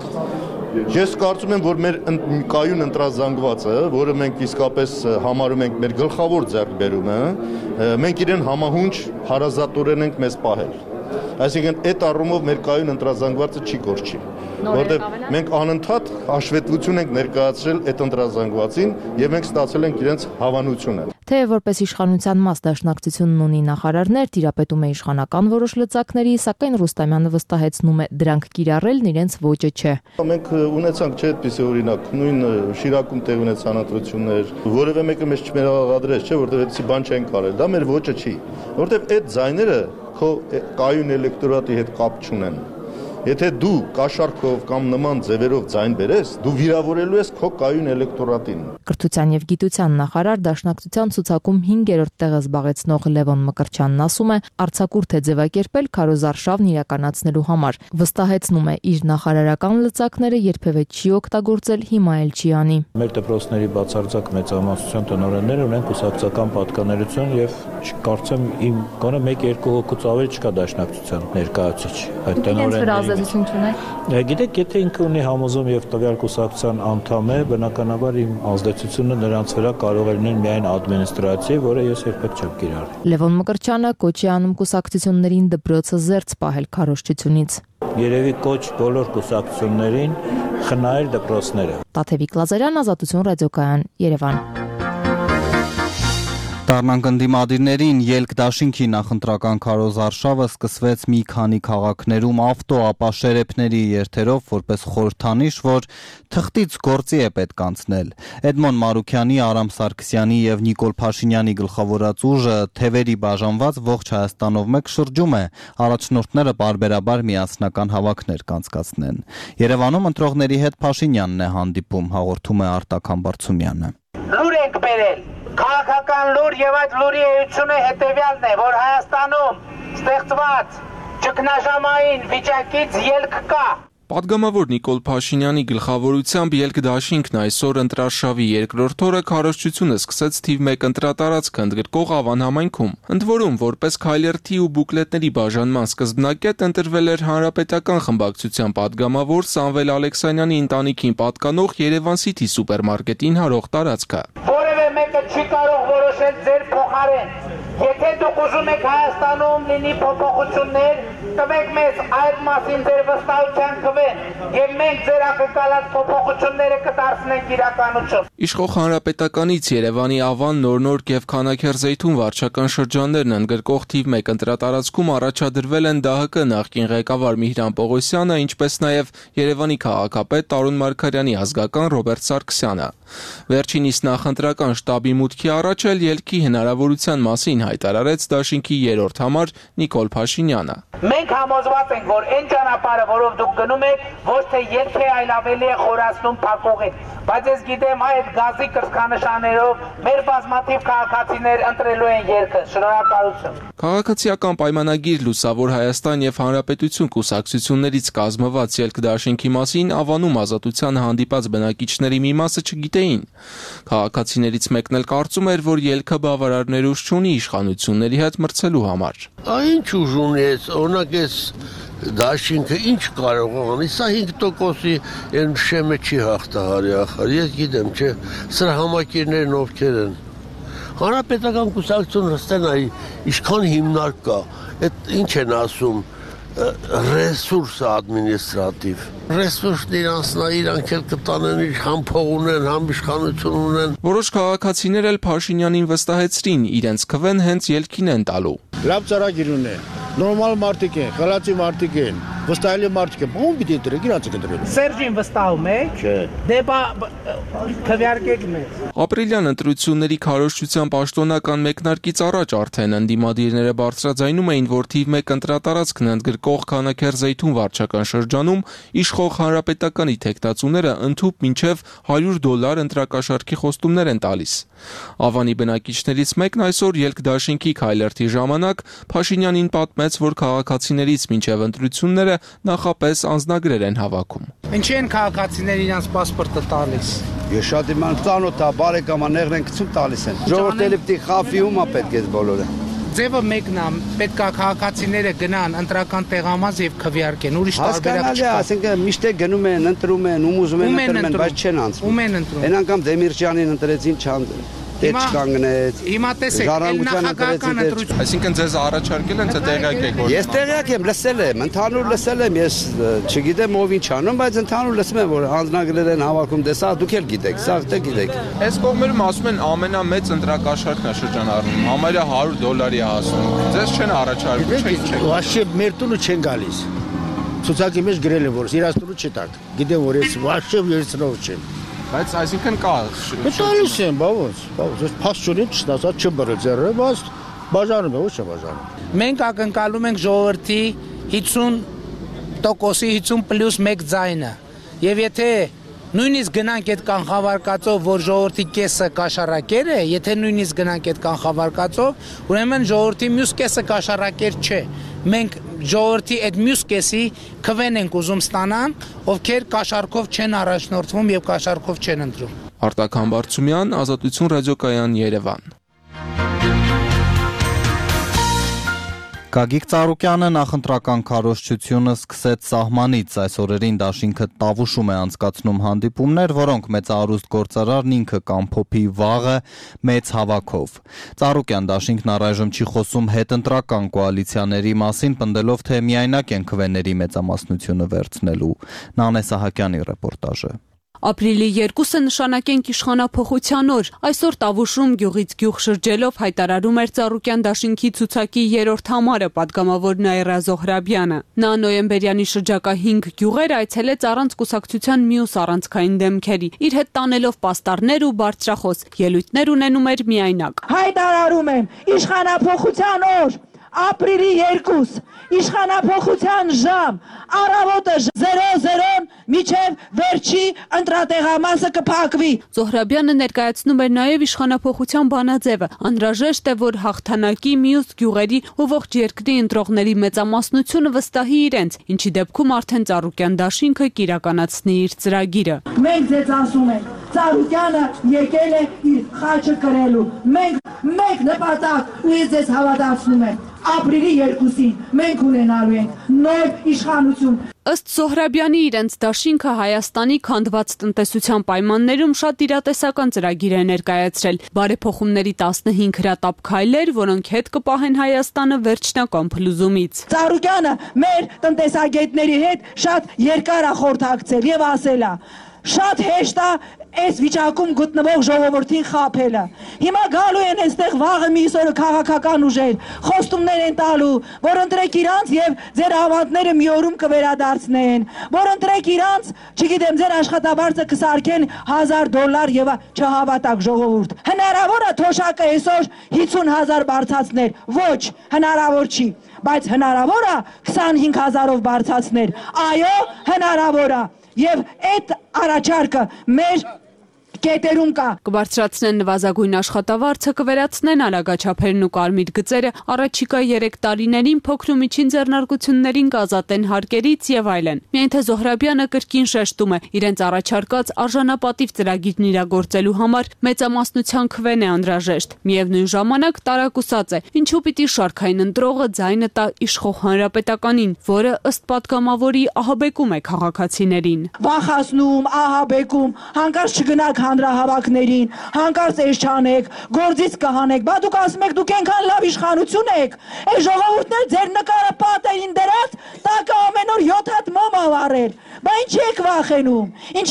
Ես կարծում եմ, որ մեր կայուն ընտրազանգվածը, որը մենք իսկապես համարում ենք մեր գլխավոր ձեռքբերումը, մենք իրեն համահունչ հարազատորեն ենք մեզ պահել։ Այսինքն այդ առումով մեր կայուն ընտրազանգվածը չի կորչի, որտեղ մենք անընդհատ հաշվետվություն ենք ներկայացրել այդ ընտրազանգվածին եւ մենք ստացել ենք իրենց հավանությունը։ Թե որպես իշխանության մաս դաշնակցությունն ունի նախարարներ, տիրապետում է իշխանական որոշ լծակների, սակայն Ռուստամյանը վստահեցնում է, դրանք կիրառելն իրենց ոճը չէ։ Մենք ունեցանք չէ այդպիսի օրինակ, նույն Շիրակում տեղ ունեցան ընտրություններ, որևէ մեկը մեզ չմերաղադրեց, չէ, որտեղ այդպիսի բան չեն կարել։ Դա մեր ոճը չի, որտեղ այդ ձայները քո կայուն էլեկտորատի հետ կապ չունեն։ Եթե դու կաշառքով կամ նման ձևերով ձայն բերես, դու վիրավորելու ես քո կայուն էլեկտորատին։ Կրթության եւ գիտության նախարար դաշնակցության ցուցակում 5-րդ տեղը զբաղեցնող Լևոն Մկրտչյանն ասում է, արձակուրդ է ձևակերպել քարոզարշավն իրականացնելու համար։ Վստահեցնում է, իր նախարարական լծակները երբևէ չի օգտագործել, հիմա էլ չի անի։ Մեր դպրոցների բացարձակ մեծամասնության տնօրենները ունեն կուսակցական պատկանելություն եւ կարծեմ իմ գոնե 1-2 հոգուց ավելի չկա դաշնակցության ներկայացուցիչ։ Այդ տնօրենները Գիտեք, եթե ինքը ունի համոզում եւ տվյալ կուսակցության անդամ է, բնականաբար իմ ազդեցությունը նրանց վրա կարող է լինել միայն ադմինիստրացիա, որը ես երբեք չեմ կիրառել։ Լևոն Մկրտչյանը կոչ է անում կուսակցություններին դպրոցը զերծ պահել քարոզչությունից։ երևի կոչ բոլոր կուսակցություններին խնայել դպրոցները։ Տաթևիկ Լազարյան, Ազատություն ռադիոկայան, Երևան։ Դառնանք ընդդիմադիրներին, ելք դաշինքի նախընտրական քարոզարշավը սկսվեց մի քանի քաղաքներում ավտո-ապաշերեփների երթերով, որպես խորհրդանիշ, որ թղթից գործի է պետք անցնել։ Էդմոն Մարուքյանի, Արամ Սարգսյանի եւ Նիկոլ Փաշինյանի գլխավորած ուժը թևերի բաժանված ողջ Հայաստանով մեկ շրջում է, առաջնորդները պարբերաբար միասնական հավաքներ կանցկացնեն։ Երևանում ընտրողների հետ Փաշինյանն է հանդիպում, հաղորդում է Արտակ Համբարձումյանը։ Լուր ենք բերել քաղաքական լուր եւ այդ լուրի էությունը հետեւյալն է, որ Հայաստանում ստեղծված ճգնաժամային վիճակից ելք կա։ Պատգամավոր Նիկոլ Փաշինյանի գլխավորությամբ ելք դաշինքն այսօր ընտրարշավի երկրորդ օրը քարոզչությունը սկսեց թիվ 1 ընտրատարածքը ընդգրկող Ավան համայնքում։ Ընդ որում, որպես քայլերթի ու բուկլետների բաժանման սկզբնակետ ընտրվել էր հանրապետական խմբակցության պատգամավոր Սամվել Ալեքսանյանի ընտանիքին պատկանող Երևան City սուպերմարկետին հարող տարածքը։ Որևէ մեկը չի կարող որոշել ձեր փոխարեն։ Եթե դուք ուզում եք Հայաստանում լինի փոփոխություններ, տվեք մեզ այդ մասին ձեր վստահության քվեն, եւ մենք ձեր ակնկալած փոփոխությունները կդարձնենք իրականություն։ Իշխող հանրապետականից Երևանի Ավան, Նորնորք եւ Քանաքեռ-Զեյթուն վարչական շրջաններն ընդգրկող թիվ 1 ընտրատարածքում առաջադրվել են ԴՀԿ նախկին ղեկավար Միհրան Պողոսյանը, ինչպես նաեւ Երևանի քաղաքապետ Տարոն Մարգարյանի ազգական Ռոբերտ Սարգսյանը։ Վերջինիս նախընտրական շտաբի մուտքի առաջ էլ ելքի հնարավորության մասին հայտարարեց դաշինքի երրորդ համար Նիկոլ Փաշինյանը։ Մենք համոզված ենք, որ այն ճանապարհը, որով դուք գնում եք, ոչ թե ելք է, այլ ավելի է խորացնում փակողին։ Բայց ես գիտեմ, այդ գազի կրծքանշաններով մեր բազմաթիվ քաղաքացիներ ընտրելու են ելքը։ Շնորհակալություն։ Քաղաքացիական պայմանագիր Լուսավոր Հայաստան եւ Հանրապետություն կուսակցություններից կազմված ելք դաշինքի մասին Ավանում Ազատության հանդիպած բնակիչների մի մասը չգիտեին։ Քաղաքացիներից մեկն էլ կարծում էր, որ ելքը բավարար ներուժ չունի իշխանությունների հետ մրցելու համար։ Ինչ ուժ ունի, օրինակ էս դաշինքը ինչ կարող է անի, սա 5%-ի այն շեմը չի հաղթահարի ախր, ես գիտեմ, չէ, սրա համակիրներն ովքեր են։ Հանրապետական կուսակցությունը հստեն այ ինչքան հիմնարկ կա, այդ ինչ են ասում, ռեսուրսը ադմինիստրատիվ։ Ռեսուրսն իրանք էլ կտանեն իր համ փող ունեն, համ իշխանություն ունեն։ Որոշ քաղաքացիներ էլ Փաշինյանին վստահեցրին, իրենց քվեն հենց ելքին են տալու։ Լավ ծրագիր ունեն, նորմալ մարդիկ են, խելացի մարդիկ են, վստահելի մարդիկ են, ո՞ւմ պիտի դրեք, իրանց կդրել։ Սերժին վստահում եք։ Չէ։ Դե քվեարկեք մեզ։ Ապրիլյան ընտրությունների քարոզչության պաշտոնական մեկնարկից առաջ արդեն ընդդիմադիրները բարձրաձայնում էին, որ թիվ 1 ընտրատարածքն ընդգրկող Քանաքեռ-Զեյթուն վարչական շրջանում իշխող հանրապետականի թեկնածուները ընդհուպ մինչև $100 ընտրակաշառքի խոստումներ են տալիս։ Ավանի բնակիչներից մեկն այսօր ելք դաշինքի քայլերթի ժամանակ Փաշինյանին պատմեց, որ քաղաքացիներից մինչև ընտրությունները նախապես անձնագրեր են հավաքում։ Ինչի են քաղաքացիները իրենց պասպորտը տալիս։ Ես շատ իման ծանոթ է, բարեկամաներն են գցում տալիս են։ Ժողովրդի պիտի խաֆիում է պետք է բոլորը։ Ձևը մեկն է, պետք է քաղաքացիները գնան ընտրական տեղամաս եւ քվեարկեն, ուրիշ տարբերակ չկա։ Ասենք միշտ գնում են, ընտրում են, ում ուզում են ընտրում են, բայց չեն անցնում։ Ում են ընտրում։ Այն անգամ Դեմիրճյանին ընտրեցին, չան դեր չկանգնեց։ Հիմա տեսեք, նախագահական ընտրություն։ Այսինքն ձեզ առաջարկել են, թե տեղյակ եք որ։ Ես տեղյակ եմ, լսել եմ, ընդհանուր լսել եմ, ես չգիտեմ ով ինչ անում, բայց ընդհանուր լսում եմ, որ անձնագրեր են հավաքում, դե սա դուք էլ գիտեք, սա դե գիտեք։ Այս կողմերում ասում են ամենամեծ ընտրակաշառքն է շրջանառվում, համարյա $100 է հասնում։ Ձեզ չեն առաջարկում, չեք։ Вообще մեր տունը չեն գալիս։ Ցուցակի մեջ գրել են, որ իրաց տունը չտակ։ Գիտեմ, որ ես вообще վերցնող չեմ։ Բայց այսինքն կա։ Տալիս են, բավոց, ես փաս չունեմ, չստացած չբրը ձեռը, բայց բաժանում է, ոչ է բաժանում։ Մենք ակնկալում ենք ժողովրդի 50%-ի 50+1 ձայնը։ Եվ եթե նույնիսկ գնանք այդ կանխավարկածով, որ ժողովրդի կեսը կաշառակեր է, եթե նույնիսկ գնանք այդ կանխավարկածով, ուրեմն ժողովրդի մյուս կեսը կաշառակեր չէ։ Մենք ժողովրդի այդ մյուս կեսի քվեն ենք ուզում ստանան, ովքեր կաշառքով չեն առաջնորդվում եւ կաշառքով չեն ընտրում։ Արտակ Համբարձումյան, Ազատություն ռադիոկայան, Երևան։ Գագիկ Ծառուկյանը նախընտրական քարոզչությունը սկսեց սահմանից, այս օրերին դաշինքը Տավուշում է անցկացնում հանդիպումներ, որոնք մեծահարուստ գործարարն ինքը կամփոփի վաղը մեծ հավաքով։ Ծառուկյան դաշինքն առայժմ չի խոսում հետընտրական կոալիցիաների մասին, պնդելով, թե միայնակ են քվեների մեծամասնությունը վերցնելու։ Նանե Սահակյանի ռեպորտաժը։ Ապրիլի 2-ը նշանակենք իշխանափոխության օր։ Այսօր Տավուշում գյուղից գյուղ շրջելով հայտարարում էր Ծառուկյան դաշինքի ցուցակի 3-րդ համարը պատգամավոր Նաիրա Զոհրաբյանը։ Նա նոյեմբերյանի շրջակա 5 գյուղեր այցելեց առանց կուսակցության մյուս առանցքային դեմքերի։ Իր հետ տանելով պաստառներ ու բարձրախոս ելույթներ ունենում էր միայնակ։ Հայտարարում եմ իշխանափոխության օր, ապրիլի 2, իշխանափոխության ժամ, առավոտը 00-ն միջև վերջի ընտրատեղամասը կփակվի։ Զոհրաբյանը ներկայացնում էր նաև իշխանափոխության բանաձևը։ Անհրաժեշտ է, որ հաղթանակի մյուս գյուղերի ու ողջ երկրի ընտրողների մեծամասնությունը վստահի իրենց, ինչի դեպքում արդեն Ծառուկյան դաշինքը կիրականացնի իր ծրագիրը։ Մենք ձեզ ասում ենք, Ծառուկյանը եկել է իր խաչը կրելու։ Մենք մեկ նպատակ ու ես ձեզ հավատացնում եմ։ Ապրիլի 2-ին մենք ունենալու ենք նոր իշխանություն։ Ըստ Զոհրաբյանի իրենց դաշինքը Հայաստանի քանդված տնտեսության պայմաններում շատ իրատեսական ծրագիր է ներկայացրել։ Բարեփոխումների 15 հրատապ քայլեր, որոնք հետ կպահեն Հայաստանը վերջնական փլուզումից։ Ծառուկյանը մեր տնտեսագետների հետ շատ երկար է խորհրդակցել եւ ասել է. Շատ հեշտ է այս վիճակում գտնվող ժողովրդին խաբելը։ Հիմա գալու են այստեղ վաղը մյուս օրը քաղաքական ուժեր, խոստումներ են տալու, որ ընտրեք իրանց եւ ձեր ավանդները մի օրում կվերադարձնեն, որ ընտրեք իրանց, չգիտեմ, ձեր աշխատավարձը կսարքեն $1000 եւ չհավատակ ժողովուրդ։ Հնարավոր է թոշակը այսօր 50,000 բարձրացնել։ Ոչ, հնարավոր չի, բայց հնարավոր է 25,000-ով բարձրացնել։ Այո, հնարավոր է։ Եվ այդ առաջարկը մեր կետերում կա։ Կբարձրացնեն նվազագույն աշխատավարձը, կվերացնեն արագաչափերն ու կարմիր գծերը, առաջիկա 3 տարիներին փոքր ու միջին ձեռնարկություններին կազատեն հարկերից եւ այլն։ Միայն թե Զոհրաբյանը կրկին շեշտում է, իրենց առաջարկած արժանապատիվ ծրագիրն իրագործելու համար մեծամասնության քվեն է անհրաժեշտ։ Միևնույն ժամանակ տարակուսած է, ինչու պիտի շարքային ընտրողը ձայնը տա իշխող հանրապետականին, որը ըստ պատգամավորի ահաբեկում է քաղաքացիներին։ Վախացնում, ահաբեկում, հանկարծ չգնաք հանրահավաքներին, հանկարծ էս չանեք, գործից կհանեք, բա դուք ասում եք դուք այնքան լավ իշխանություն եք, այս ժողովուրդներ ձեր նկարը պատերին դրած, տակը ամեն օր 7 հատ մոմ ավարել, բա ինչ եք վախենում,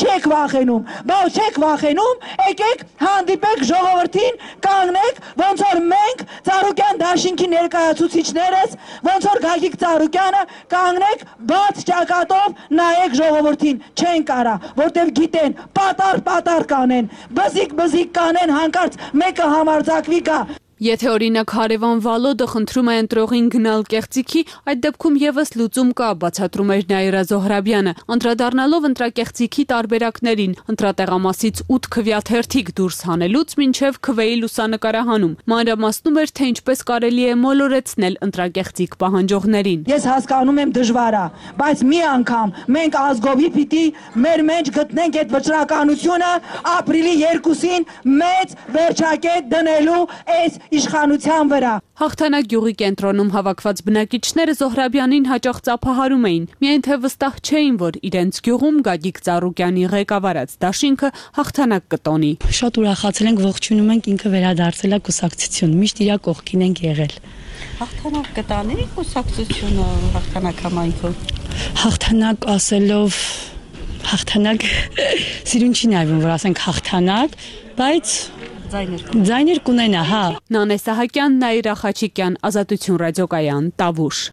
բա չեք վախենում, եկեք հանդիպեք ժողովրդին, կանգնեք, ոնց որ մենք Ծառուկյան դաշինքի ներկայացուցիչներս, ոնց որ Գագիկ Ծառուկյանը, կանգնեք բաց ճակատով նայեք ժողովրդին, չեն կարա, որտեվ գիտեն, պատար կանեն, բզիկ կանեն, հանկարծ մեկը համարձակվի կա։ Եթե օրինակ հարևան Վալոդը խնդրում է ընտրողին գնալ կեղծիքի, այդ դեպքում եւս լուծում կա, բացատրում էր Նաիրա Զոհրաբյանը, անդրադառնալով ընտրակեղծիքի տարբերակներին, ընտրատեղամասից 8 քվյաթերթիկ դուրս հանելուց մինչև քվեի լուսանկարահանում։ Մանրամասնում էր, թե ինչպես կարելի է մոլորեցնել ընտրակեղծիք պահանջողներին։ Ես հասկանում եմ դժվար է, բայց մի անգամ մենք ազգովի պիտի մեր մեջ գտնենք այդ վճռականությունը ապրիլի 2-ին մեծ վերջակետ դնելու այս իշխանության վրա։ Հաղթանակ գյուղի կենտրոնում հավաքված բնակիչները Զոհրաբյանին հաճախ ծափահարում էին, միայն թե վստահ չէին, որ իրենց գյուղում Գագիկ Ծառուկյանի ղեկավարած դաշինքը հաղթանակ կտոնի։ Շատ ուրախացել ենք, ողջունում ենք, ինքը վերադարձել է կուսակցություն, միշտ իր կողքին ենք եղել։ Հաղթանակ կտանի կուսակցությունը հաղթանակամայնքով։ Հաղթանակ ասելով, հաղթանակ սիրուն չի նայվում, որ ասենք հաղթանակ, բայց ձայներ կունենա, հա։ Նանե Սահակյան, Նաիրա Խաչիկյան, Ազատություն ռադիոկայան, Տավուշ։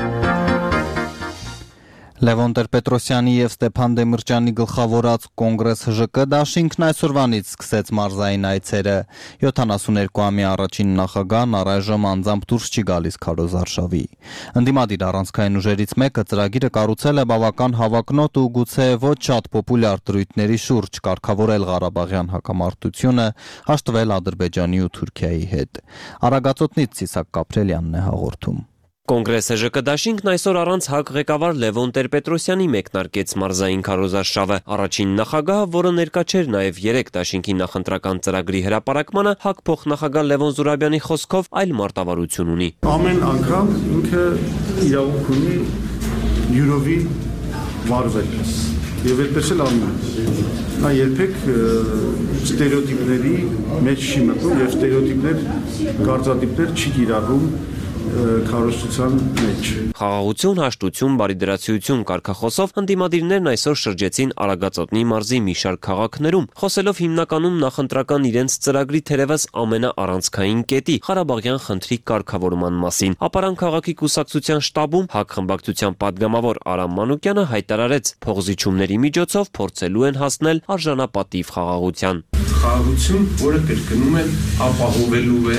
Լևոն Տեր-Պետրոսյանի եւ Ստեփան Դեմիրճյանի գլխավորած Կոնգրես ՀԺԿ դաշինքն այսօրվանից սկսեց մարզային այցերը։ 72-ամյա առաջին նախագահն առայժմ անձամբ դուրս չի գալիս քարոզարշավի։ Ընդդիմադիր առանցքային ուժերից մեկը ծրագիրը կառուցել է բավական հավակնոտ ու գուցե ոչ շատ պոպուլյար դրույթների շուրջ կարգավորել Ղարաբաղյան հակամարտությունը, հաշտվել Ադրբեջանի ու Թուրքիայի հետ։ Արագածոտնից Ցիսակ Կապրելյանն է հաղորդում։ Կոնգրես ՀԺԿ դաշինքն այսօր առանց ՀԱԿ ղեկավար Լևոն Տեր-Պետրոսյանի մեկնարկեց մարզային քարոզարշավը։ Առաջին նախագահը, որը ներկա չէր նաև 3 դաշինքի նախընտրական ծրագրի հրապարակմանը, ՀԱԿ փոխնախագահ Լևոն Զուրաբյանի խոսքով այլ մարտավարություն ունի։ Ամեն անգամ ինքը իրավունք ունի յուրովի վարվել եւ այդպես էլ անում է։ Նա երբեք ստերեոտիպների մեջ չի մտնում եւ ստերեոտիպներ, կարծատիպներ չի կիրառում քարոզչության մեջ։ Խաղաղություն, հաշտություն, բարիդրացիություն կարգախոսով ընդդիմադիրներն այսօր շրջեցին Արագածոտնի մարզի մի շարք քաղաքներում, խոսելով հիմնականում նախընտրական իրենց ծրագրի թերևս ամենաառանցքային կետի՝ Ղարաբաղյան խնդրի կարգավորման մասին։ Ապարան քաղաքի կուսակցության շտաբում ՀԱԿ խմբակցության падգամավոր Արամ Մանուկյանը հայտարարեց, փողզիչումների միջոցով փորձելու են հասնել արժանապատիվ խաղաղության։ Խաղաղություն, որը կրկնում եմ, ապահովելու է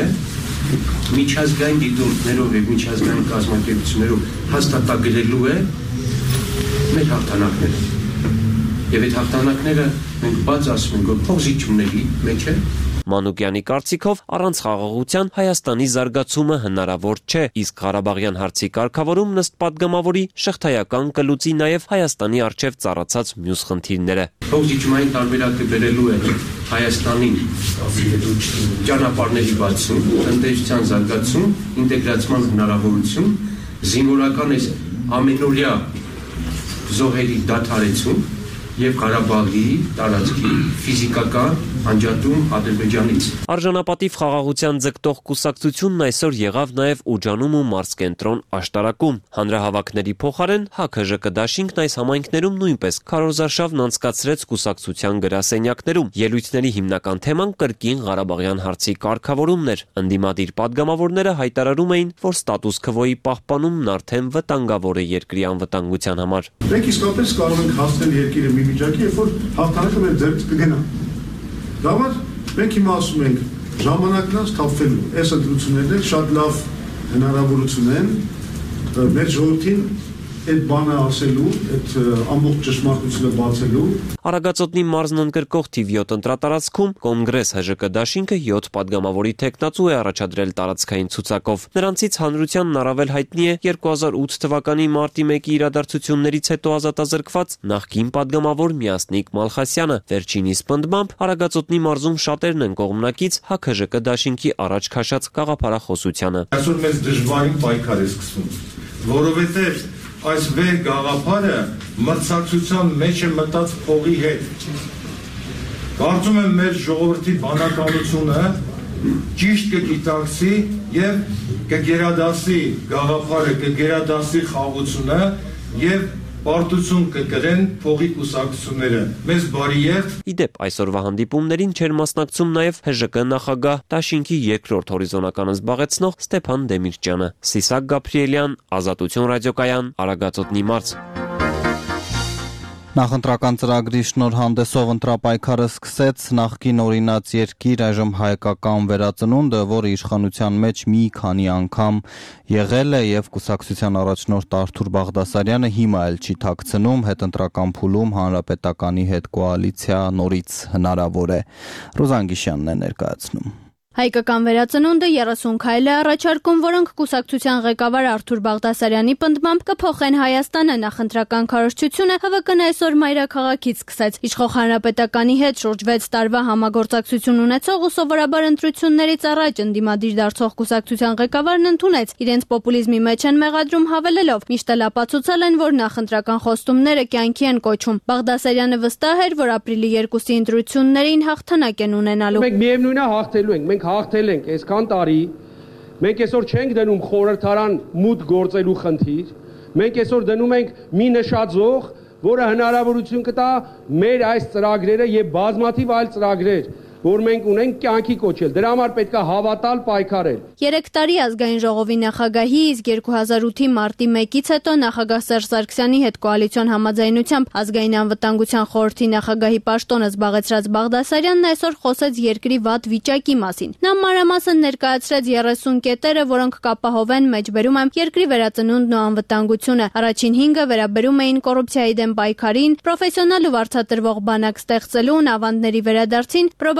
միջազգային դիտորդներով եւ միջազգային կազմակերպություններով հաստատագրելու է մեր հաղթանակները։ Եվ այդ հաղթանակները մենք բաց ասում ենք, որ փողզիչումների մեջ է։ Մանուկյանի կարծիքով առանց խաղաղության Հայաստանի զարգացումը հնարավոր չէ, իսկ Ղարաբաղյան հարցի կարգավորումն ըստ падգամավորի շղթայական կլուծի նաև Հայաստանի առջև ծառացած մյուս խնդիրները։ Փողզիչումային տարբերակը բերելու է Հայաստանին ճանապարհների բացում, տնտեսության զարգացում, ինտեգրացման հնարավորություն, զինվորական ամենօրյա զոհերի դադարեցում եւ Ղարաբաղի տարածքի ֆիզիկական անջատում Ադրբեջանից։ Արժանապատիվ խաղաղության ձգտող կուսակցությունն այսօր եղավ նաև Ուջանում ու Մարզկենտրոն աշտարակում։ Հանրահավաքների փոխարեն ՀԱԿ-ՀԺԿ դաշինքն այս համայնքներում նույնպես քարոզարշավն անցկացրեց կուսակցության գրասենյակներում։ Ելույթների հիմնական թեման կրկին Ղարաբաղյան հարցի կարգավորումն էր։ Ընդդիմադիր падգամավորները հայտարարում էին, որ ստատուս քվոյի պահպանումն արդեն վտանգավոր է երկրի անվտանգության համար։ Մենք իսկապես կարող ենք հասնել երկիրը մի վիճակի, երբ որ հաղթանակը մեր ձեռքից կգնա։ Դավար մենք հիմա ասում ենք ժամանակն է սթափվելու։ Այս ընտրություններն շատ լավ հնարավորություն են մեր ժողովրդին այդ բանը ասելու, այդ ամբողջ ճշմարտությունը բացելու։ Արագածոտնի մարզն ընդգրկող թիվ 7 ընտրատարածքում Կոնգրես ՀԺԿ դաշինքը 7 падգամավորի տեխնացու է առաջադրել տարածքային ցուցակով։ Նրանցից հանրությանն առավել հայտնի է 2008 թվականի մարտի 1-ի իրադարձություններից հետո ազատազրկված նախկին падգամավոր Միասնիկ Մալխասյանը։ Վերջինիս պնդմամբ Արագածոտնի մարզում շատերն են կողմնակից ՀԱԿ-ՀԺԿ դաշինքի առաջ քաշած գաղափարախոսությանը։ Այսօր մեզ դժվարին պայքար է սկսվում, որովհետև այս վեր գաղափարը մրցակցության մեջ է մտած փողի հետ։ Կարծում եմ մեր ժողովրդի բանականությունը ճիշտ կգիտակցի եւ կգերադասի գաղափարը, կգերադասի խաղաղությունը եւ պարտություն կկրեն փողի կուսակցությունները։ Մեզ բարի երթ։ Իդեպ այսօրվա հանդիպումներին չէր մասնակցում նաև ՀԺԿ նախագահ դաշինքի երկրորդ հորիզոնականը զբաղեցնող Ստեփան Դեմիրճյանը։ Սիսակ Գաբրիելյան, Ազատություն ռադիոկայան, Արագածոտնի մարզ։ Նախընտրական ծրագրի շնորհանդեսով ընտրապայքարը սկսեց նախկին օրինաց երկիր, այժմ հայկական վերածնունդը, որը իշխանության մեջ մի քանի անգամ եղել է եւ կուսակցության առաջնորդ Արթուր Բաղդասարյանը հիմա էլ չի թաքցնում, հետընտրական փուլում հանրապետականի հետ կոալիցիա նորից հնարավոր է։ Ռոզան Գիշյանն է ներկայացնում։ Հայկական վերածնունդը 30 քայլ է առաջարկում, որոնք կուսակցության ղեկավար Արթուր Բաղդասարյանի պնդմամբ կփոխեն Հայաստանը։ Նախընտրական քարոզչությունը ՀՎԿ-ն այսօր մայրաքաղաքից սկսեց։ Իշխող հանրապետականի հետ շուրջ 6 տարվա համագործակցություն ունեցող ու սովորաբար ընտրություններից առաջ ընդդիմադիր դարձող կուսակցության ղեկավարն ընդունեց իրենց պոպուլիզմի մեջ են մեղադրում հավելելով. միշտ էլ ապացուցել են, որ նախընտրական խոստումները կյանքի են կոչում։ Բաղդասարյանը վստահ էր, որ ապրիլի 2-ի ընտրություններին հաղթանակ են ունենալու։ Մենք միևնույնն է հաղթելու ենք, հաղթել ենք այսքան տարի, մենք այսօր չենք դնում խորհրդարան մուտք գործելու խնդիր, մենք այսօր դնում ենք մի նշաձող, որը հնարավորություն կտա մեր այս ծրագրերը եւ բազմաթիվ այլ ծրագրեր, որ մենք ունենք կյանքի կոչել։ Դրա համար պետք է հավատալ, պայքարել։ 3 տարի ազգային ժողովի նախագահի, իսկ 2008-ի մարտի 1-ից հետո նախագահ Սերժ Սարգսյանի հետ կոալիցիոն համաձայնությամբ ազգային անվտանգության խորհրդի նախագահի պաշտոնը զբաղեցրած Բաղդասարյանն այսօր խոսեց երկրի վատ վիճակի մասին։ Նա մանրամասն ներկայացրեց 30 կետերը, որոնք կապահովեն, մեջբերում եմ, երկրի վերածնունդն ու անվտանգությունը։ Առաջին 5-ը վերաբերում էին կոռուպցիայի դեմ պայքարին, պրոֆեսիոնալ ու վարձատրվող բանակ ստեղծելուն, ավանդների վերադարձին,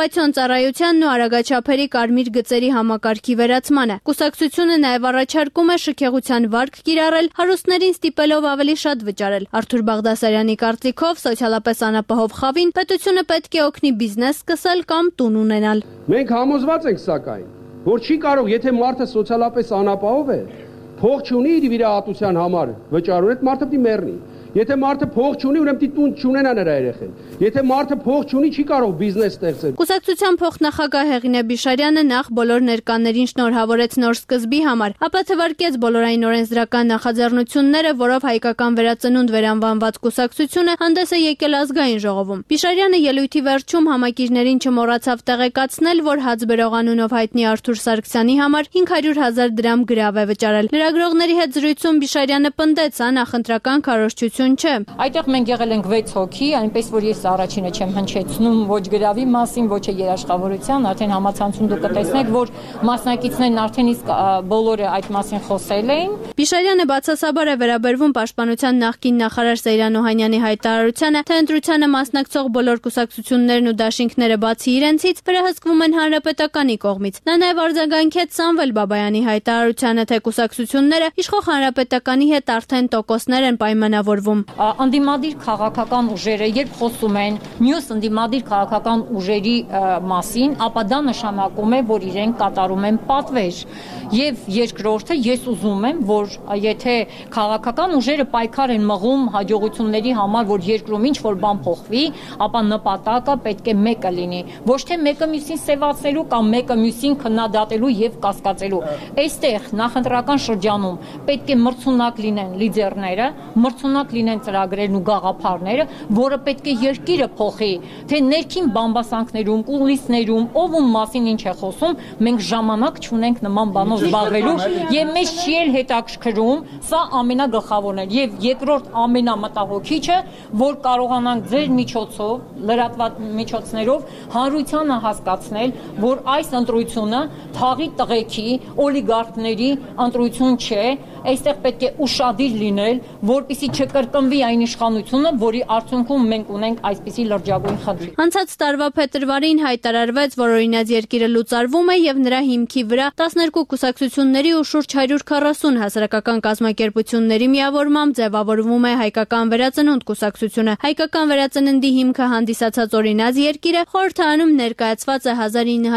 ինֆորմացիոն ծառայությանն ու արագաչափերի կարմիր գծերի համակարգի վերացմանը։ Կուսակցությունը նաև առաջարկում է շքեղության վարկ կիրառել, հարուստներին ստիպելով ավելի շատ վճարել։ Արթուր Բաղդասարյանի կարծիքով սոցիալապես անապահով խավին պետությունը պետք է օգնի բիզնես սկսել կամ տուն ունենալ։ Մենք համոզված ենք սակայն, որ չի կարող, եթե մարդը սոցիալապես անապահով է, փող չունի իր վիրահատության համար վճարել, այդ մարդը պիտի մեռնի։ Եթե մարդը փող չունի, ուրեմն պիտի տուն չունենա նրա երեխեն։ Եթե մարդը փող չունի, չի կարող բիզնես ստեղծել։ Կուսակցության փոխնախագահ Հեղինե Բիշարյանը նախ բոլոր ներկաներին շնորհավորեց նոր սկզբի համար, ապա թվարկեց բոլորային օրենսդրական նախաձեռնությունները, որով հայկական վերածնունդ վերանվանված կուսակցությունը հանդես է եկել ազգային ժողովում։ Բիշարյանը ելույթի վերջում համակիրներին չմոռացավ տեղեկացնել, որ հաց բերող անունով հայտնի Արթուր Սարգսյանի համար 500,000 դրամ գրավ է վճարել։ Լրագրողների հետ զրույցում Բիշարյանը պնդեց, նախընտրական քարոզչություն չէ։ Այդտեղ մենք եղել ենք 6 հոգի, այնպես որ ես առաջինը չեմ հնչեցնում ոչ գրավի մասին, ոչ երաշխավորության, արդեն համացանցում դուք կտեսնեք, որ մասնակիցներն արդեն իսկ բոլորը այդ մասին խոսել էին։ Բիշարյանը բացասաբար է վերաբերվում պաշտպանության նախկին նախարար Սեյրան Օհանյանի հայտարարությանը, թե ընտրությանը մասնակցող բոլոր կուսակցություններն ու դաշինքները բացի իրենցից վերահսկվում են հանրապետականի կողմից։ Նա նաև արձագանքեց Սամվել Բաբայանի հայտարարությանը, թե կուսակցությունները իշխող հանրապետականի հետ արդեն տոկոսներ են պայմանավորվում։ Անդիմադիր քաղաքական ուժերը, երբ խոսում են մյուս անդիմադիր քաղաքական ուժերի մասին, ապա դա նշանակում է, որ իրենք կատարում են պատվեր։ Եվ երկրորդը, ես ուզում եմ, որ եթե քաղաքական ուժերը պայքար են մղում հաջողությունների համար, որ երկրում ինչ-որ բան փոխվի, ապա նպատակը պետք է մեկը լինի, ոչ թե մեկը մյուսին սևացնելու կամ մեկը մյուսին քննադատելու եւ կասկածելու։ Այստեղ նախընտրական շրջանում պետք է մրցունակ լինեն լիդերները, մրցունակ լինեն ծրագրերն ու գաղափարները, որը պետք է երկիրը փոխի, թե ներքին բամբասանքներում, կուլիսներում, ով ում մասին ինչ է խոսում, մենք ժամանակ չունենք նման բանով զբաղվելու եւ մեզ չի էլ հետաքրքրում, սա ամենագլխավորն է եւ երկրորդ ամենամտահոգիչը, որ կարողանանք ձեր միջոցով, լրատված միջոցներով հանրությանը հասկացնել, որ այս ընտրությունը թաղի տղեկի, օլիգարխների ընտրություն չէ, այստեղ պետք է ուշադիր լինել, որպեսզի չկրկնվի այն իշխանությունը, որի արդյունքում մենք ունենք այսպիսի լրջագույն խնդիր։ Անցած տարվա փետրվարին հայտարարվեց, որ օրինաց երկիրը լուծարվում է եւ նրա հիմքի վրա 12 կուսակցությունների ու շուրջ 140 հասարակական կազմակերպությունների միավորմամբ ձևավորվում է Հայկական վերածնունդ կուսակցությունը։ Հայկական վերածննդի հիմքը հանդիսացած օրինաց երկիրը խորհրդարանում ներկայացված է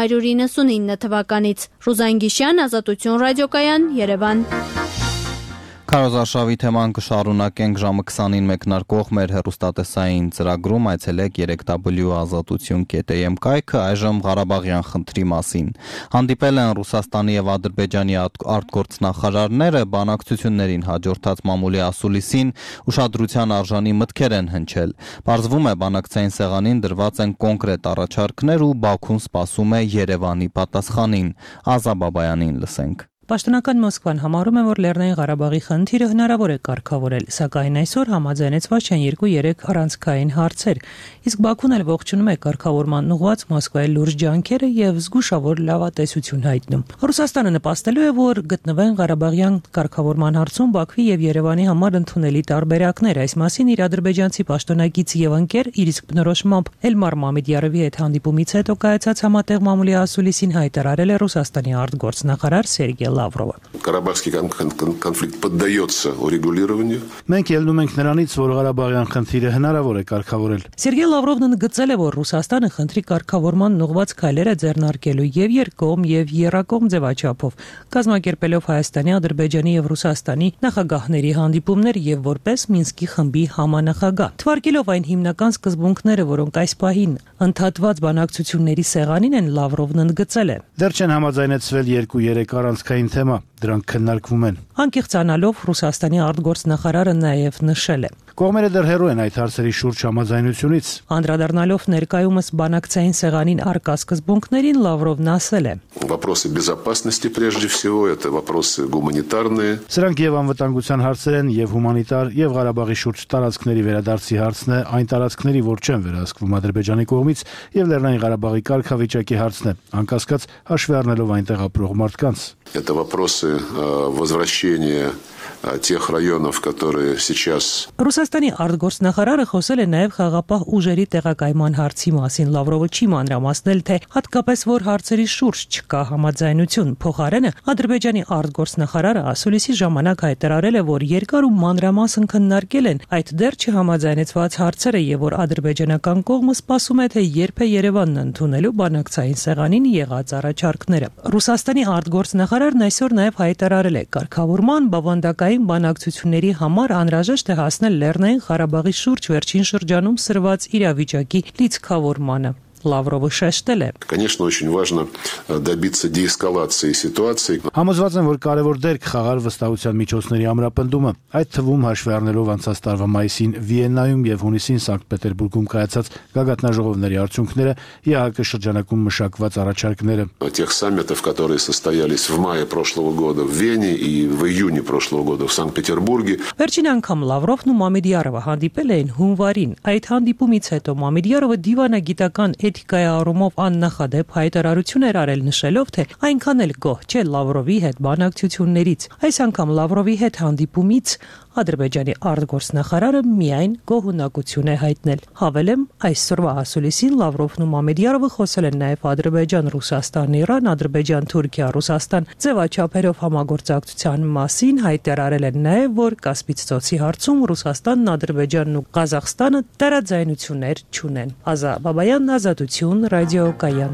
1999 թվականից։ Ռուզան Գիշյան, Ազատություն ռադիոկայան, Երևան։ Քարոզարշավի թեման կշարունակենք ժամը 20-ին մեկնարկող մեր հեռուստատեսային ծրագրում, այցելեք 3w.azatutun.am կայքը, այժմ Ղարաբաղյան խնդրի մասին։ Հանդիպել են Ռուսաստանի եւ Ադրբեջանի արտգործնախարարները, բանակցություններին հաջորդած մամուլի ասուլիսին ուշադրության արժանի մտքեր են հնչել։ Պարզվում է, բանակցային սեղանին դրված են կոնկրետ առաջարկներ ու Բաքուն սպասում է Երևանի պատասխանին։ Ազա Բաբայանին լսենք։ Պաշտոնական Մոսկվան համարում է, որ Լեռնային Ղարաբաղի խնդիրը հնարավոր է կարգավորել, սակայն այսօր համաձայնեցված չեն 2-3 առանցքային հարցեր, իսկ Բաքուն էլ ողջունում է կարգավորման ուղղված Մոսկվայի լուրջ ջանքերը եւ զգուշավոր լավատեսություն հայտնում։ Ռուսաստանը նպաստելու է, որ գտնվեն Ղարաբաղյան կարգավորման հարցում Բաքվի եւ Երևանի համար ընդունելի տարբերակներ։ Այս մասին իր ադրբեջանցի պաշտոնագից եւ ընկեր իր իսկ բնորոշմամբ Էլմար Մամեդյարովի հետ հանդիպումից հետո կայացած համատեղ մամուլի ասուլիսին հայտարարել է Ռուսաստանի արտգործնախարար Սերգեյ Լավրովը։ Ղարաբաղский конфликт поддается урегулированию։ Մենք ելնում ենք նրանից, որ Ղարաբաղյան խնդիրը հնարավոր է կարգավորել։ Սերգեյ Լավրովն ընդգծել է, որ Ռուսաստանը խնդրի կարգավորման ուղղված քայլերը ձեռնարկելու եւ երկկողմ եւ եռակողմ ձևաչափով, կազմակերպելով Հայաստանի, Ադրբեջանի եւ Ռուսաստանի նախագահների հանդիպումներ եւ որպես Մինսկի խմբի համանախագահ, թվարկելով այն հիմնական սկզբունքները, որոնք այս պահին ընդհատված բանակցությունների սեղանին են, Լավրովն ընդգծել է։ Դեռ չեն համաձայնեցվել 2-3 առանցքային թեմա, դրանք քննարկվում են։ Անկեղծանալով Ռուսաստանի արտգործնախարարը նաև նշել է. Կողմերը դեռ հեռու են այդ հարցերի շուրջ համաձայնությունից։ Անդրադառնալով ներկայումս բանակցային սեղանին առկա սկզբունքներին, Լավրովն ասել է. Вопросы безопасности прежде всего, это вопросы гуманитарные։ Սրանք եւ անվտանգության հարցեր են, եւ հումանիտար, եւ Ղարաբաղի շուրջ տարածքների վերադարձի հարցն է, այն տարածքների, որ չեն վերահսկվում Ադրբեջանի кողմից, եւ Լեռնային Ղարաբաղի կարգավիճակի հարցն է, անկասկած հաշվի առնելով այնտեղ ապրող մարդկանց։ Это вопросы возвращения тех районов, которые сейчас Ռուսաստանի արտգործնախարարը խոսել է նաև խաղապահ ուժերի տեղակայման հարցի մասին։ Լավրովը չի մանրամասնել, թե հատկապես որ հարցերի շուրջ չկա համաձայնություն։ Փոխարենը Ադրբեջանի արտգործնախարարը ասուլիսի ժամանակ հայտարարել է, որ երկար ու մանրամասն քննարկել են այդ դեռ չհամաձայնեցված հարցերը եւ որ ադրբեջանական կողմը սպասում է, թե երբ է Երևանն ընդունելու բանակցային սեղանին եղած առաջարկները։ Ռուսաստանի արտգործնախարարն այսօր նաև հայտարարել է, կարգավորման բավանդակային բանակցությունների համար անհրաժեշտ է հասնել Լեռնային Ղարաբաղի շուրջ վերջին շրջանում սրված իրավիճակի լիցքավորմանը։ Լավրովը շեշտել է. Конечно, очень важно добиться деэскалации ситуации. Համոզված եմ, որ կարևոր դեր կխաղար վստահության միջոցների ամրապնդումը, այդ թվում հաշվի առնելով անցած տարվա մայիսին Վիեննայում եւ հունիսին Սանկտ Պետերբուրգում կայացած գագաթնաժողովների արդյունքները, ԵԱՀԿ շրջանակում մշակված առաջարկները։ Тех саммитов, которые состоялись в мае прошлого года в Вене и в июне прошлого года в Санкт-Петербурге. Վերջին անգամ Լավրովն ու Մամեդյարովը հանդիպել էին հունվարին։ Այդ հանդիպումից հետո Մամեդյարովը դիվանագիտական էթիկայի առումով աննախադեպ հայտարարություն էր արել, նշելով, թե այնքան էլ գոհ չէ Լավրովի հետ բանակցություններից։ Այս անգամ Լավրովի հետ հանդիպումից Ադրբեջանի արտգործնախարարը միայն գոհունակություն է հայտնել։ Հավելեմ, այսօրվա ասուլիսին Լավրովն ու Մամեդյարովը խոսել են նաև Ադրբեջան-Ռուսաստան-Իրան, Ադրբեջան-Թուրքիա-Ռուսաստան ձևաչափերով համագործակցության մասին, հայտարարել են նաև, որ Կասպից ծոցի հարցում Ռուսաստանն, Ադրբեջանն ու Ղազախստանը տարաձայնություններ չունեն։ Ազա Բաբայան, Ազատություն, Ռադիոկայան։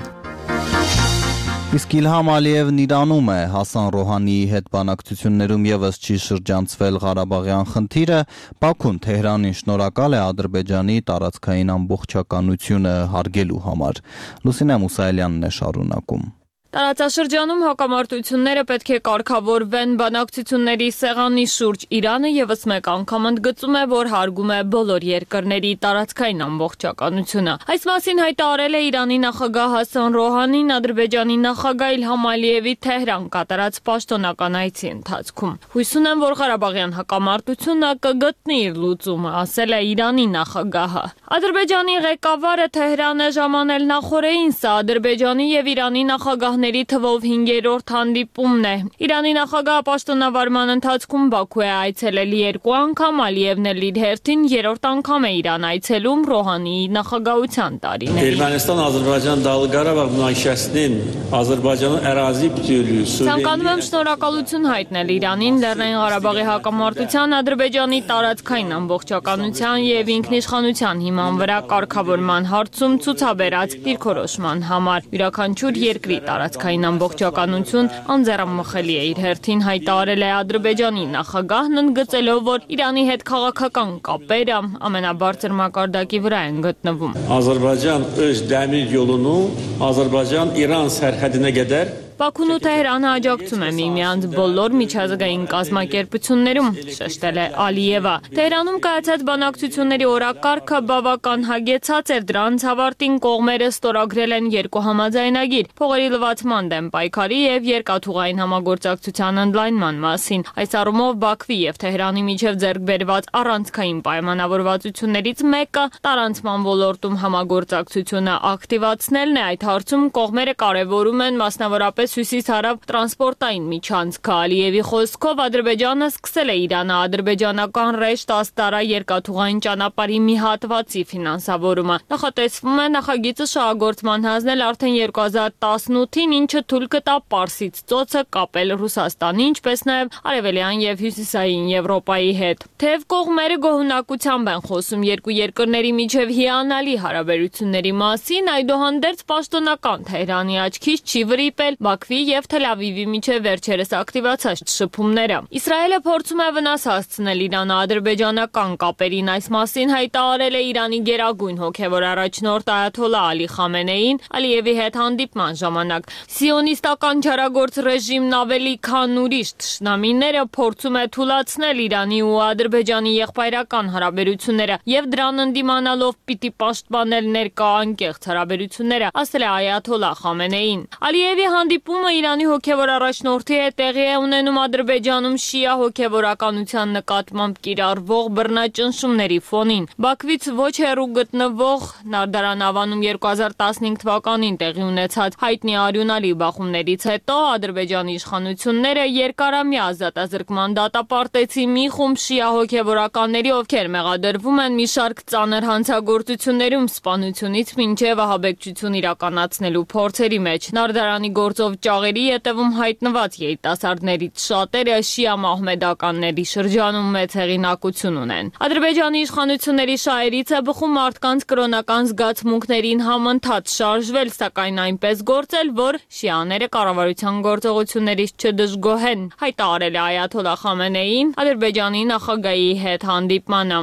Իսկ Իլհամ Ալիևն Իրանում է, Հասան Ռոհանիի հետ բանակցություններում եւս չի շրջանցվել Ղարաբաղյան խնդիրը, Բաքուն Թեհրանին շնորհակալ է Ադրբեջանի տարածքային ամբողջականությունը հարգելու համար։ Լուսինե Մուսայելյանն է շարունակում։ Տարածաշրջանում հակամարտությունները պետք է կարգավորվեն բանակցությունների սեղանի շուրջ։ Իրանը եւս մեկ անգամ ընդգծում է, որ հարգում է բոլոր երկրների տարածքային ամբողջականությունը։ Այս մասին հայտարարել է Իրանի նախագահ Հասան Ռոհանին Ադրբեջանի նախագահ Իլհամ Ալիևի Թեհրան կատարած պաշտոնական այցի ընթացքում։ Հույս ունեմ, որ Ղարաբաղյան հակամարտությունը կգտնի իր լուծումը, ասել է Իրանի նախագահը։ Ադրբեջանի ղեկավարը Թեհրան է ժամանել նախորդին, սա Ադրբեջանի եւ Իրանի նախագահների թվով 5-րդ հանդիպումն է։ Իրանի նախագահը պաշտոնավարման ընթացքում Բաքու է այցելել 2 անգամ, Ալիևն էլ իր հերթին 3-րդ անգամ է Իրան այցելում Ռոհանիի նախագահության տարիներին։ Ermənistan-Azərbaycan Dağlıq Qarabağ münaqişəsinin Azərbaycanın ərazi bütövlüyü, Ցանկանում եմ շնորհակալություն հայտնել Իրանին Լեռնային Ղարաբաղի հակամարտության, Ադրբեջանի տարածքային ամբողջականության եւ ինքնիշխանության հիման վրա կարգավորման հարցում ցուցաբերած դիրքորոշման համար։ Յուրաքանչյուր երկրի տարածքային ամբողջականություն անձեռամխելի է, իր հերթին հայտարարել է Ադրբեջանի նախագահն, ընդգծելով, որ Իրանի հետ քաղաքական կապերը ամենաբարձր մակարդակի վրա են գտնվում։ Azərbaycan öz dəmir yolunu Azərbaycan-İran sərhədinə qədər Բաքուն ու Թեհրանը աջակցում է միմյանց բոլոր միջազգային կազմակերպություններում, շեշտել է Ալիևը։ Թեհրանում կայացած բանակցությունների օրակարգը բավական հագեցած էր, դրանց ավարտին կողմերը ստորագրել են 2 համաձայնագիր՝ փողերի լվացման դեմ պայքարի եւ երկաթուղային համագործակցության ընդլայնման մասին։ Այս առումով Բաքվի եւ Թեհրանի միջև ձեռք բերված առանցքային պայմանավորվածություններից մեկը տարանցման ոլորտում համագործակցությունը ակտիվացնելն է։ Այդ հարցում կողմերը կարևորում են մասնավորապես հյուսիս-հարավ տրանսպորտային միջանցքը։ Ալիևի խոսքով Ադրբեջանը սկսել է Իրան-ադրբեջանական ռեժ 10 տարա երկաթուղային ճանապարհի մի հատվածի ֆինանսավորումը։ Նախատեսվում է նախագիծը շահագործման հանձնել արդեն 2018-ին, ինչը թույլ կտա Պարսից ծոցը կապել Ռուսաստանի, ինչպես նաև Արևելյան եւ Հյուսիսային Եվրոպայի հետ։ Թեև կողմերը գոհունակությամբ են խոսում երկու երկրների միջև հիանալի հարաբերությունների մասին, այդուհանդերձ պաշտոնական Թեհրանի աչքից չի վրիպել Բաքվի եւ Թել Ավիվի միջև վերջերս ակտիվացած շփումները։ Իսրայելը փորձում է վնաս հասցնել Իրան-ադրբեջանական կապերին, այս մասին հայտարարել է Իրանի գերագույն հոգևոր առաջնորդ Այաթոլլա Ալի Խամենեին Ալիևի հետ հանդիպման ժամանակ։ Սիոնիստական չարագործ ռեժիմն ավելի քան ուրիշ թշնամիները փորձում է թուլացնել Իրանի ու Ադրբեջանի եղբայրական հարաբերությունները եւ դրան ընդդիմանալով պիտի պաշտպանել ներկա անկեղծ հարաբերությունները, ասել է Այաթոլլա Խամենեին։ Ալիևի հանդիպումը շփումը Իրանի հոգևոր առաջնորդի հետ տեղի է ունենում Ադրբեջանում շիա հոգևորականության նկատմամբ կիրառվող բռնաճնշումների ֆոնին։ Բաքվից ոչ հեռու գտնվող Նարդարան Ավանում 2015 թվականին տեղի ունեցած հայտնի արյունալի բախումներից հետո Ադրբեջանի իշխանությունները երկարամյա ազատազրկման դատապարտեցի մի խումբ շիա հոգևորականների, ովքեր մեղադրվում են մի շարք ծանր հանցագործություններում սպանությունից մինչև ահաբեկչություն իրականացնելու փորձերի մեջ։ Նարդարանի գործով ճաղերի ետևում հայտնված երիտասարդներից շատերը շիա մահմեդականների շրջանում մեծ հեղինակություն ունեն։ Ադրբեջանի իշխանությունների շահերից է բխում մարդկանց կրոնական զգացմունքներին համընթաց շարժվել, սակայն այնպես գործել, որ շիաները կառավարության գործողություններից չդժգոհեն, հայտարարել է Այաթոլլահ Խամենեին Ադրբեջանի նախագահի հետ հանդիպմանը։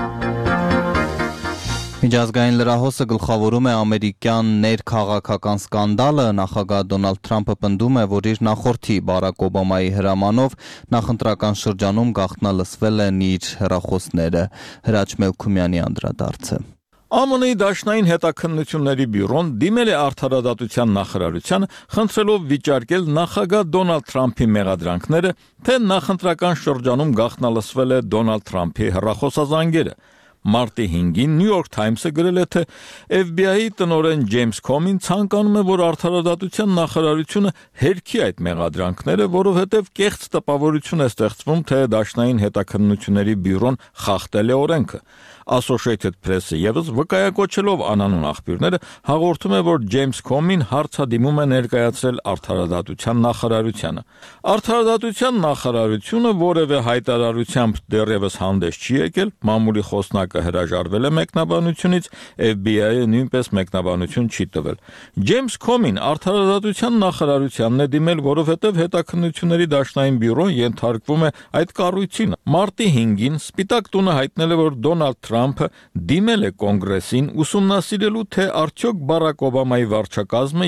Միջազգային լրահոսը գլխավորում է ամերիկյան ներքաղաքական սկանդալը, նախագահ Դոնալդ Թրամփը պնդում է, որ իր նախորդի Բարաք Օբամայի հրամանով նախընտրական շրջանում գաղտնալսվել են իր հեռախոսները։ Հրաչ Մելքումյանի անդրադարձը։ ԱՄՆ-ի դաշնային հետաքննությունների բյուրոն դիմել է արդարադատության նախարարությանը, խնդրելով վիճարկել նախագահ Դոնալդ Թրամփի մեղադրանքները, թե նախընտրական շրջանում գաղտնալսվել է Դոնալդ Թրամփի հեռախոսազանգերը։ Մարտի 5-ին New York Times-ը գրել է, թե FBI-ի տնօրեն Ջեյմս Քոմին ցանկանում է, որ արդարադատության նախարարությունը հերքի այդ մեղադրանքները, որովհետև կեղծ տպավորություն է ստեղծվում, թե դաշնային հետաքննությունների բյուրոն խախտել է օրենքը։ Associated Press-ը եւս վկայակոչելով անանուն աղբյուրները հաղորդում է, որ Ջեյմս Քոմին հարցադիմում է ներկայացրել արդարադատության նախարարությանը։ Արդարադատության նախարարությունը որևէ հայտարարությամբ դեռևս հանդես չի եկել, մամուլի խոսնակը հրաժարվել է մեկնաբանությունից, FBI-ը նույնպես մեկնաբանություն չի տվել։ Ջեյմս Քոմին արդարադատության նախարարությանն է դիմել, որովհետև հետաքննությունների դաշնային բյուրոն ենթարկվում է այդ կառույցին։ Մարտի 5-ին Սպիտակ տունը հայտնել է, որ Դոնալդ Թրամփը դիմել է կոնգրեսին ուսումնասիրելու, թե արդյոք Բարաք Օբամայի վարչակազմը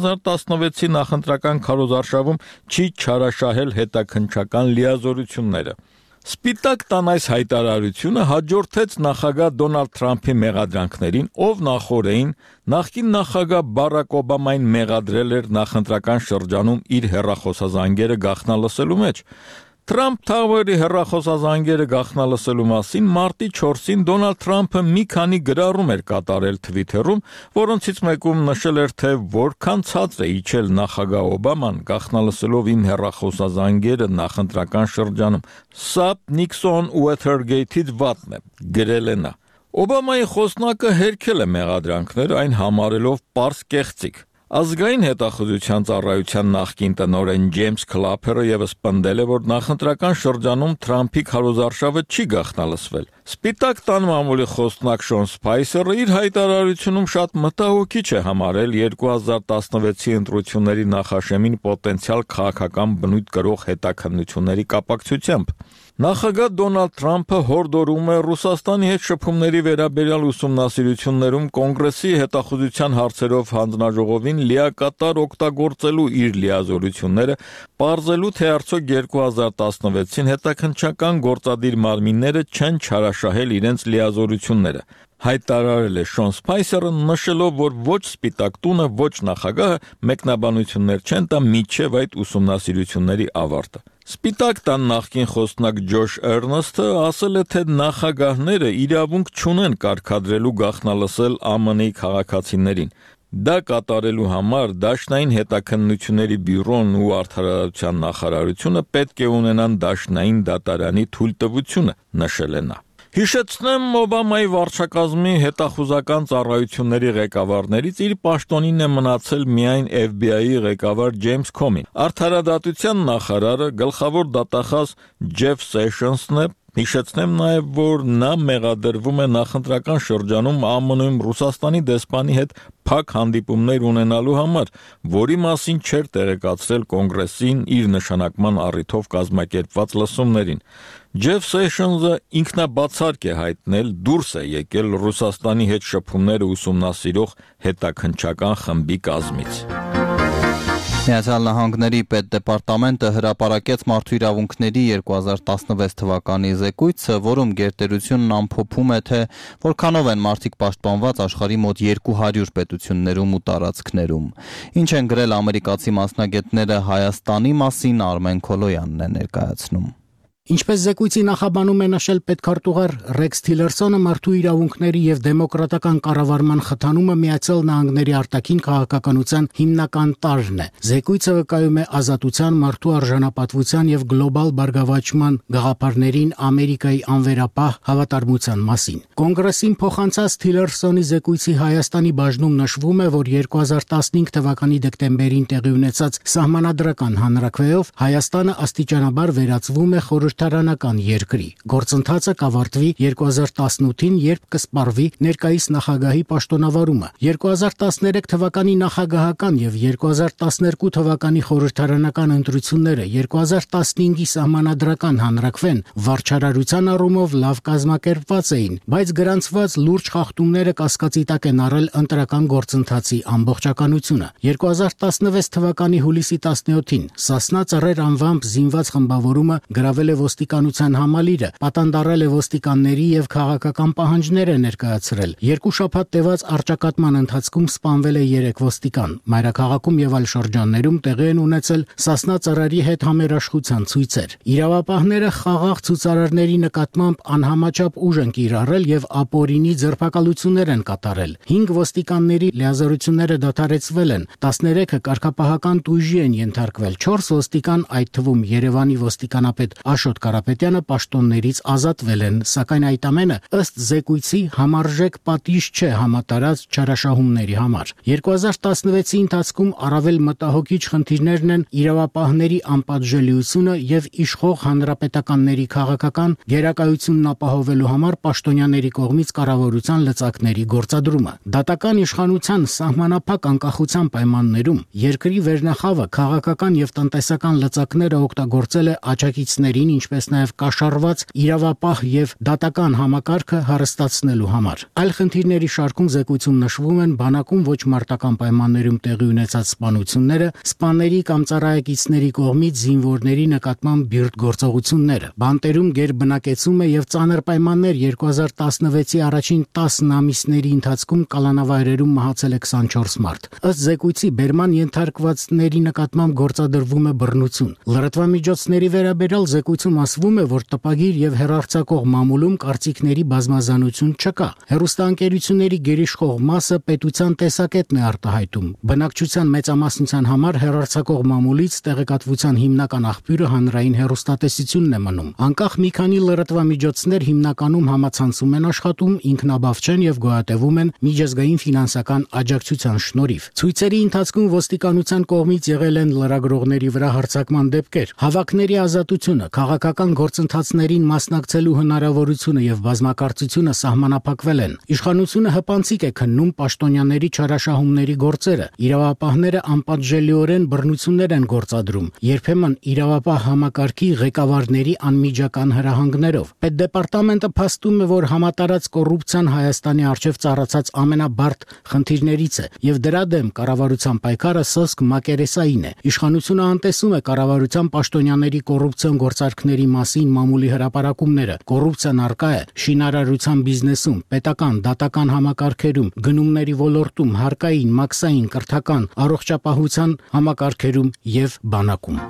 2016-ի նախընտրական քարոզարշավում չի չարաշահել հետաքննչական լիազորությունները։ Սպիտակ տան այս հայտարարությունը հաջորդեց նախագահ Դոնալդ Թրամփի մեղադրանքներին, ով նախորդին նախկին նախագահ Բարաք Օբամային մեղադրել էր նախընտրական շրջանում իր հեռախոսազանգերը գաղտնալսելու մեջ։ Trump Tower-ի հեռախոսազանգերը գաղտնալսելու մասին մարտի 4-ին Դոնալդ Թրամփը մի քանի գրառում էր կատարել Twitter-ում, որոնցից մեկում նշել էր, թե որքան ցածր է իջել նախագահ Օբաման գաղտնալսելով իմ հեռախոսազանգերը նախընտրական շրջանում։ Սա Nixon Watergate-ից վատն է, գրել է նա։ Օբամայի խոսնակը հերքել է մեղադրանքները, այն համարելով պարզ կեղծիք։ Ազգային հետախուզության ծառայության նախկին տնօրեն Ջեյմս Քլափերը եւս պնդել է, որ նախընտրական շրջանում Թրամփի քարոզարշավը չի գաղտնալսվել։ Սպիտակ տան մամուլի խոսնակ Շոն Սփայսերը իր հայտարարությունում շատ մտահոգիչ է համարել 2016-ի ընտրությունների նախաշեմին պոտենցիալ քաղաքական բնույթ կրող հետաքննությունների կապակցությամբ։ Նախագահ Դոնալդ Թրամփը հորդորում է Ռուսաստանի հետ շփումների վերաբերյալ ուսումնասիրություններում կոնգրեսի հետախուզության հարցերով հանձնաժողովին լիակատար օգտագործելու իր լիազորությունները, պարզելու, թե արդյոք 2016-ին հետաքննչական գործադիր մարմինները չեն չարաշահել իրենց լիազորությունները։ Հայտարարել է Շոն Սփայսերը, նշելով, որ ոչ Սպիտակ տունը, ոչ նախագահը մեկնաբանություններ չեն տա մինչև այդ ուսումնասիրությունների ավարտը։ Սպիտակ տան նախկին խոսնակ Ջոշ Էրնստը ասել է, թե նախագահները իրավունք չունեն կարգադրելու գաղտնալսել ԱՄՆ-ի քաղաքացիներին։ Դա կատարելու համար դաշնային հետաքննությունների բյուրոն ու արդարադատության նախարարությունը պետք է ունենան դաշնային դատարանի թույլտվությունը, նշել է նա։ Հիշեցնեմ, Օբամայի վարչակազմի հետախուզական ծառայությունների ղեկավարներից իր պաշտոնին է մնացել միայն FBI-ի ղեկավար Ջեյմս Քոմին։ Արդարադատության նախարարը գլխավոր դատախազ Ջեֆ Սեշնսն է։ Հիշեցնեմ նաև, որ նա մեղադրվում է նախընտրական շրջանում ԱՄՆ-ում Ռուսաստանի դեսպանի հետ փակ հանդիպումներ ունենալու համար, որի մասին չէր տեղեկացրել կոնգրեսին իր նշանակման առիթով կազմակերպված լսումներին։ Ջեֆ Սեշնսը ինքնաբացարկ է հայտնել դուրս է եկել Ռուսաստանի հետ շփումները ուսումնասիրող հետաքննչական խմբի կազմից։ Միացյալ Նահանգների պետդեպարտամենտը հրապարակեց մարդու իրավունքների 2016 թվականի զեկույցը, որում գերտերությունն ամփոփում է, թե որքանով են մարդիկ պաշտպանված աշխարհի մոտ 200 պետություններում ու տարածքներում։ Ինչ են գրել ամերիկացի մասնագետները Հայաստանի մասին, Արմեն Քոլոյանն է ներկայացնում։ Ինչպես զեկույցի նախաբանում է նշել պետքարտուղար Ռեքս Թիլերսոնը, մարդու իրավունքների եւ դեմոկրատական կառավարման խթանումը Միացյալ Նահանգների արտաքին քաղաքականության հիմնական տարրն է։ Զեկույցը վկայում է ազատության, մարդու արժանապատվության եւ գլոբալ բարգավաճման գաղափարներին Ամերիկայի անվերապահ հավատարմության մասին։ Կոնգրեսին փոխանցած Թիլերսոնի զեկույցի Հայաստանի բաժնում նշվում է, որ 2015 թվականի դեկտեմբերին տեղի ունեցած սահմանադրական հանրաքվեով Հայաստանը աստիճանաբար վերածվում է խորհրդարանական երկրի։ Գործընթացը կավարտվի 2018-ին, երբ կսպառվի ներկայիս նախագահի պաշտոնավարումը։ 2013 թվականի նախագահական եւ 2012 թվականի խորհրդարանական ընտրությունները, 2015-ի սահմանադրական հանրաքվեն վարչարարության առումով լավ կազմակերպված էին, բայց գրանցված լուրջ խախտումները կասկածի տակ են առել ընտրական գործընթացի ամբողջականությունը։ 2016 թվականի հուլիսի 17-ին Սասնա ծռեր անվամբ զինված խմբավորումը գրավել է ոստիկանության համալիրը, պատանդարել է ոստիկանների եւ քաղաքական պահանջներ է ներկայացրել։ 2 շաբաթ տևած առճակատման ընթացքում սպանվել է 3 ոստիկան։ Մայրաքաղաքում եւ այլ շրջաններում տեղի են ունեցել Սասնա ծռերի հետ համերաշխության ցույցեր։ Իրավապահները խաղաղ ցուցարարների նկատմամբ անհամաչափ ուժ են կիրառել եւ ապօրինի ձերբակալություններ են կատարել։ 5 ոստիկանների լիազորությունները դադարեցվել են, 13-ը կարգապահական տույժի են ենթարկվել, 4 ոստիկան, այդ թվում Երևանի ոստիկանապետ Աշոտ Կարապետյանը պաշտոններից ազատվել են, սակայն այդ ամենը ըստ զեկույցի համարժեք պատիժ չէ համատարած չարաշահումների համար։ 2016-ի ընթացքում առավել մտահոգիչ խնդիրներն են իրավապահների անպատժելիությունը եւ իշխող հանրապետականների քաղաքական գերակայությունն ապահովելու համար պաշտոնյաների կողմից կառավարության լծակների գործադրումը։ Դատական իշխանության սահմանափակ անկախության պայմաններում երկրի վերնախավը քաղաքական եւ տնտեսական լծակները օգտագործել է աջակիցներին, ինչպես նաև կաշառված իրավապահ եւ դատական համակարգը հարստացնելու համար։ Այլ խնդիրների շարքում զեկույցում նշվում են բանակում ոչ մարտական պայմաններում տեղի ունեցած սպանությունները, սպաների կամ ծառայեկիցների կողմից զինվորների նկատմամբ բիրտ գործողությունները։ Բանտերում գերբնակեցումը եւ ծանր պայմաններ 2016-ի առաջին 10 ամիսների ընթացքում կալանավայրերում մահացել է 24 մարդ։ Ըստ զեկույցի բերման ենթարկվածների նկատմամբ գործադրվում է բռնություն։ Լրատվամիջոցների վերաբերյալ զեկույցում ասվում է, որ տպագիր եւ հեռարձակող մամուլում կարծիքների բազմազանություն չկա։ Հեռուստաընկերությունների գերիշխող մասը պետության տեսակետն է արտահայտում։ Բնակչության մեծամասնության համար հեռարձակող մամուլից տեղեկատվության հիմնական աղբյուրը հանրային հեռուստատեսությունն է մնում։ Անկախ մի քանի լրատվամիջոցներ հիմնականում համացանցում են աշխատում, ինքնաբավ չեն եւ գոյատևում են միջազգային ֆինանսական աջակցության շնորհիվ։ Ցույցերի ընթացքում ոստիկանության կողմից եղել են լրագրողների վրա հարձակման դեպքեր։ Հավաքների ազատությունը, քաղաքական գործընթացներին մասնակցելու հնարավորությունը եւ բազմակարծությունը սահմանափակվել են։ Իշխանությունը հպանցիկ է քննում պաշտոնյաների չարաշահումների գործերը։ Իրավապահները անպատժելիորեն բռնություններ են գործադրում, երբեմն իրավապահ համակարգի ղեկավարների անմիջական հրահանգներով։ Պետդեպարտամենտը փաստում է, որ համատարած կոռուպցիան Հայաստանի առջև ծառացած ամենաբարդ խնդիրներից է եւ դրա դեմ կառավարության պայքարը սոսկ մակերեսային է։ Իշխանությունը անտեսում է կառավարության պաշտոնյաների կոռուպցիոն գործարքների մասին մամուլի հրապարակումները։ Կոռուպցիան առկա է շինարարության բիզնեսում, պետական, դատական համակարգերում, գնումների ոլորտում, հարկային, մաքսային, կրթական, առողջապահության համակարգերում եւ բանակում։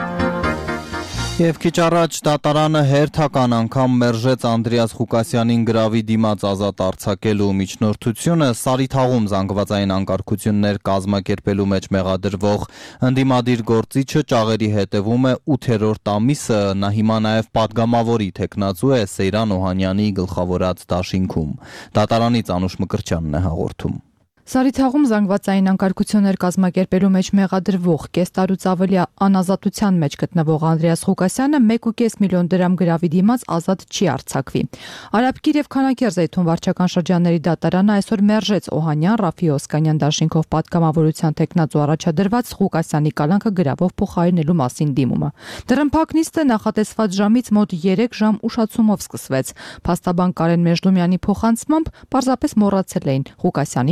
Եվ քիչ առաջ դատարանը հերթական անգամ մերժեց Անդրեաս Ղուկասյանին գրավի դիմաց ազատ արձակելու միջնորդությունը, Սարիթաղում զանգվածային անկարգություններ կազմակերպելու մեջ մեղադրվող ընդդիմադիր գործիչը ճաղերի հետևում է 8-րդ ամիսը, նա հիմա նաև падգամավորի թեկնածու է Սեյրան Օհանյանի գլխավորած դաշինքում։ Դատարանից Անուշ Մկրտչյանն է հաղորդում։ Սարիթաղում զանգվածային անկարգություններ կազմակերպելու մեջ մեղադրվող կես տարուց ավելի անազատության մեջ գտնվող Անդրեաս Ղուկասյանը 1.5 միլիոն դրամ գրավի դիմաց ազատ չի արձակվի։ Արաբկիր եւ Քանաքերձեյթուն վարչական շրջանների դատարանը այսօր մերժեց Օհանյան, Ռաֆի Օսկանյան դաշինքով падգամավորության թեկնածու առաջադրված Ղուկասյանի կալանքը գրավով փոխարինելու մասին դիմումը։ Դռնփակ նիստը նախատեսված ժամից մոտ 3 ժամ ուշացումով սկսվեց։ Փաստաբան Կարեն Մեժլումյանի փոխանցմամբ պարզապես մոռացել էին Ղուկասյանին քրեական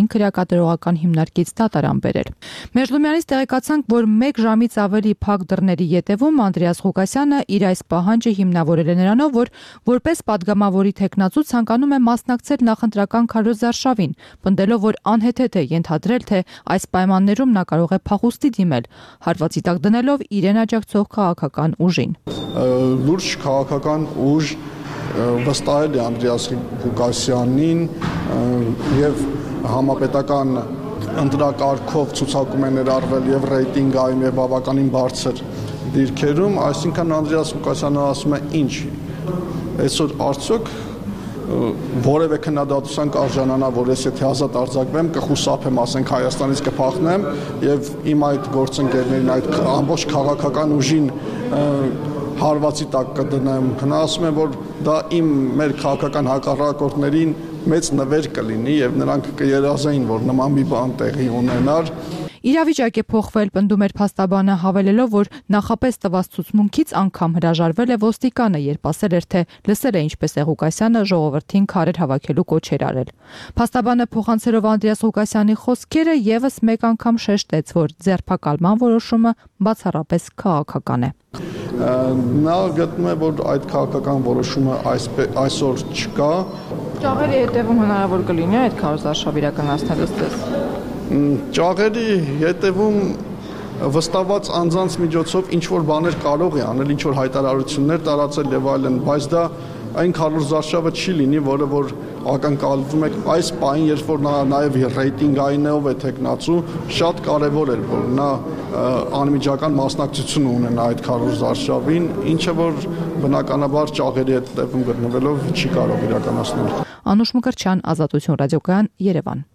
հրատարողական հիմնարկից դատարան բերել։ Մեժլումյանից տեղեկացանք, որ 1 ժամից ավելի փակ դռների ետևում Անդրեաս Ղուկասյանը իր այս պահանջը հիմնավորել է նրանով, որ որպես падգամավորի թեկնածու ցանկանում է մասնակցել նախընտրական քարոզարշավին, պնդելով, որ անհեթեթ է ենթադրել, թե այս պայմաններում նա կարող է փախուստի դիմել, հարվածի տակ դնելով իրեն աջակցող քաղաքական ուժին։ Լուրջ քաղաքական ուժ վստահել է Անդրեաս Ղուկասյանին եւ համապետական ընտրակարգով ցուցակում է ներառվել եւ ռեյտինգային եւ բավականին բարձր դիրքերում, այսինքն Անդրեաս Ղուկասյանը ասում է ինչ այսօր արդյոք որևէ քննադատության կարժանանա, որ ես եթե ազատ արձակվեմ, կխուսափեմ, ասենք Հայաստանից կփախնեմ եւ իմ այդ գործընկերներին, այդ ամբողջ քաղաքական ուժին հարվածի տակ կդնեմ։ Նա ասում է, որ դա մեր քաղաքական հակառակորդներին մեծ նվեր կլինի եւ նրանք կերազեին, որ նման մի բան տեղի ունենար։ Իրավիճակ է փոխվել, պնդում էր փաստաբանը, հավելելով, որ նախապես տված ցուցմունքից անգամ հրաժարվել է ոստիկանը, երբ ասել էր, թե լսել է ինչպես է Ղուկասյանը ժողովրդին քարեր հավաքելու կոչեր արել։ Փաստաբանը փոխանցելով Անդրեաս Ղուկասյանի խոսքերը եւս մեկ անգամ շեշտեց, որ ձերբակալման որոշումը բացառապես քաղաքական է։ Նա գտնում է, որ այդ քաղաքական որոշումը այսօր չկա։ Ճաղերի հետևում հնարավոր կլինի այդ քարոզարշավ իրականացնել ըստ Ճաղերի հետևում վստահված անձանց միջոցով ինչ որ բաներ կարող է անել, ինչ որ հայտարարություններ տարածել եւ այլն, բայց դա այն քարոզարշավը չի լինի, որը որ ակնկալվում է այս պահին, երբ որ նա նաեւ ռեյտինգայինով է տեխնացու, շատ կարեւոր էր, որ նա անմիջական մասնակցություն ունենա այդ քարոզարշավին, ինչը որ բնականաբար ճաղերի հետևում գտնվելով չի կարող իրականացնել։ Անուշ Մկրտչյան, Ազատություն ռադիոկայան, Երևան։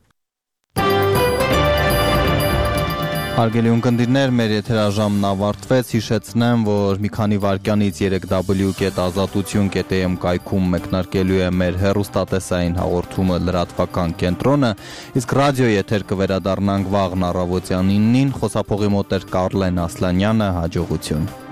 Հարգելի ունկնդիրներ, մեր եթերաժամն ավարտվեց, հիշեցնեմ, որ մի քանի վայրկյանից 3w.azatutun.am կայքում մեկնարկելու է մեր հեռուստատեսային հաղորդումը լրատվական կենտրոնը, իսկ ռադիոյի եթեր կվերադառնանք վաղն առավոտյան 9-ին, խոսափողի մոտ էր Կարլեն Ասլանյանը, հաջողություն։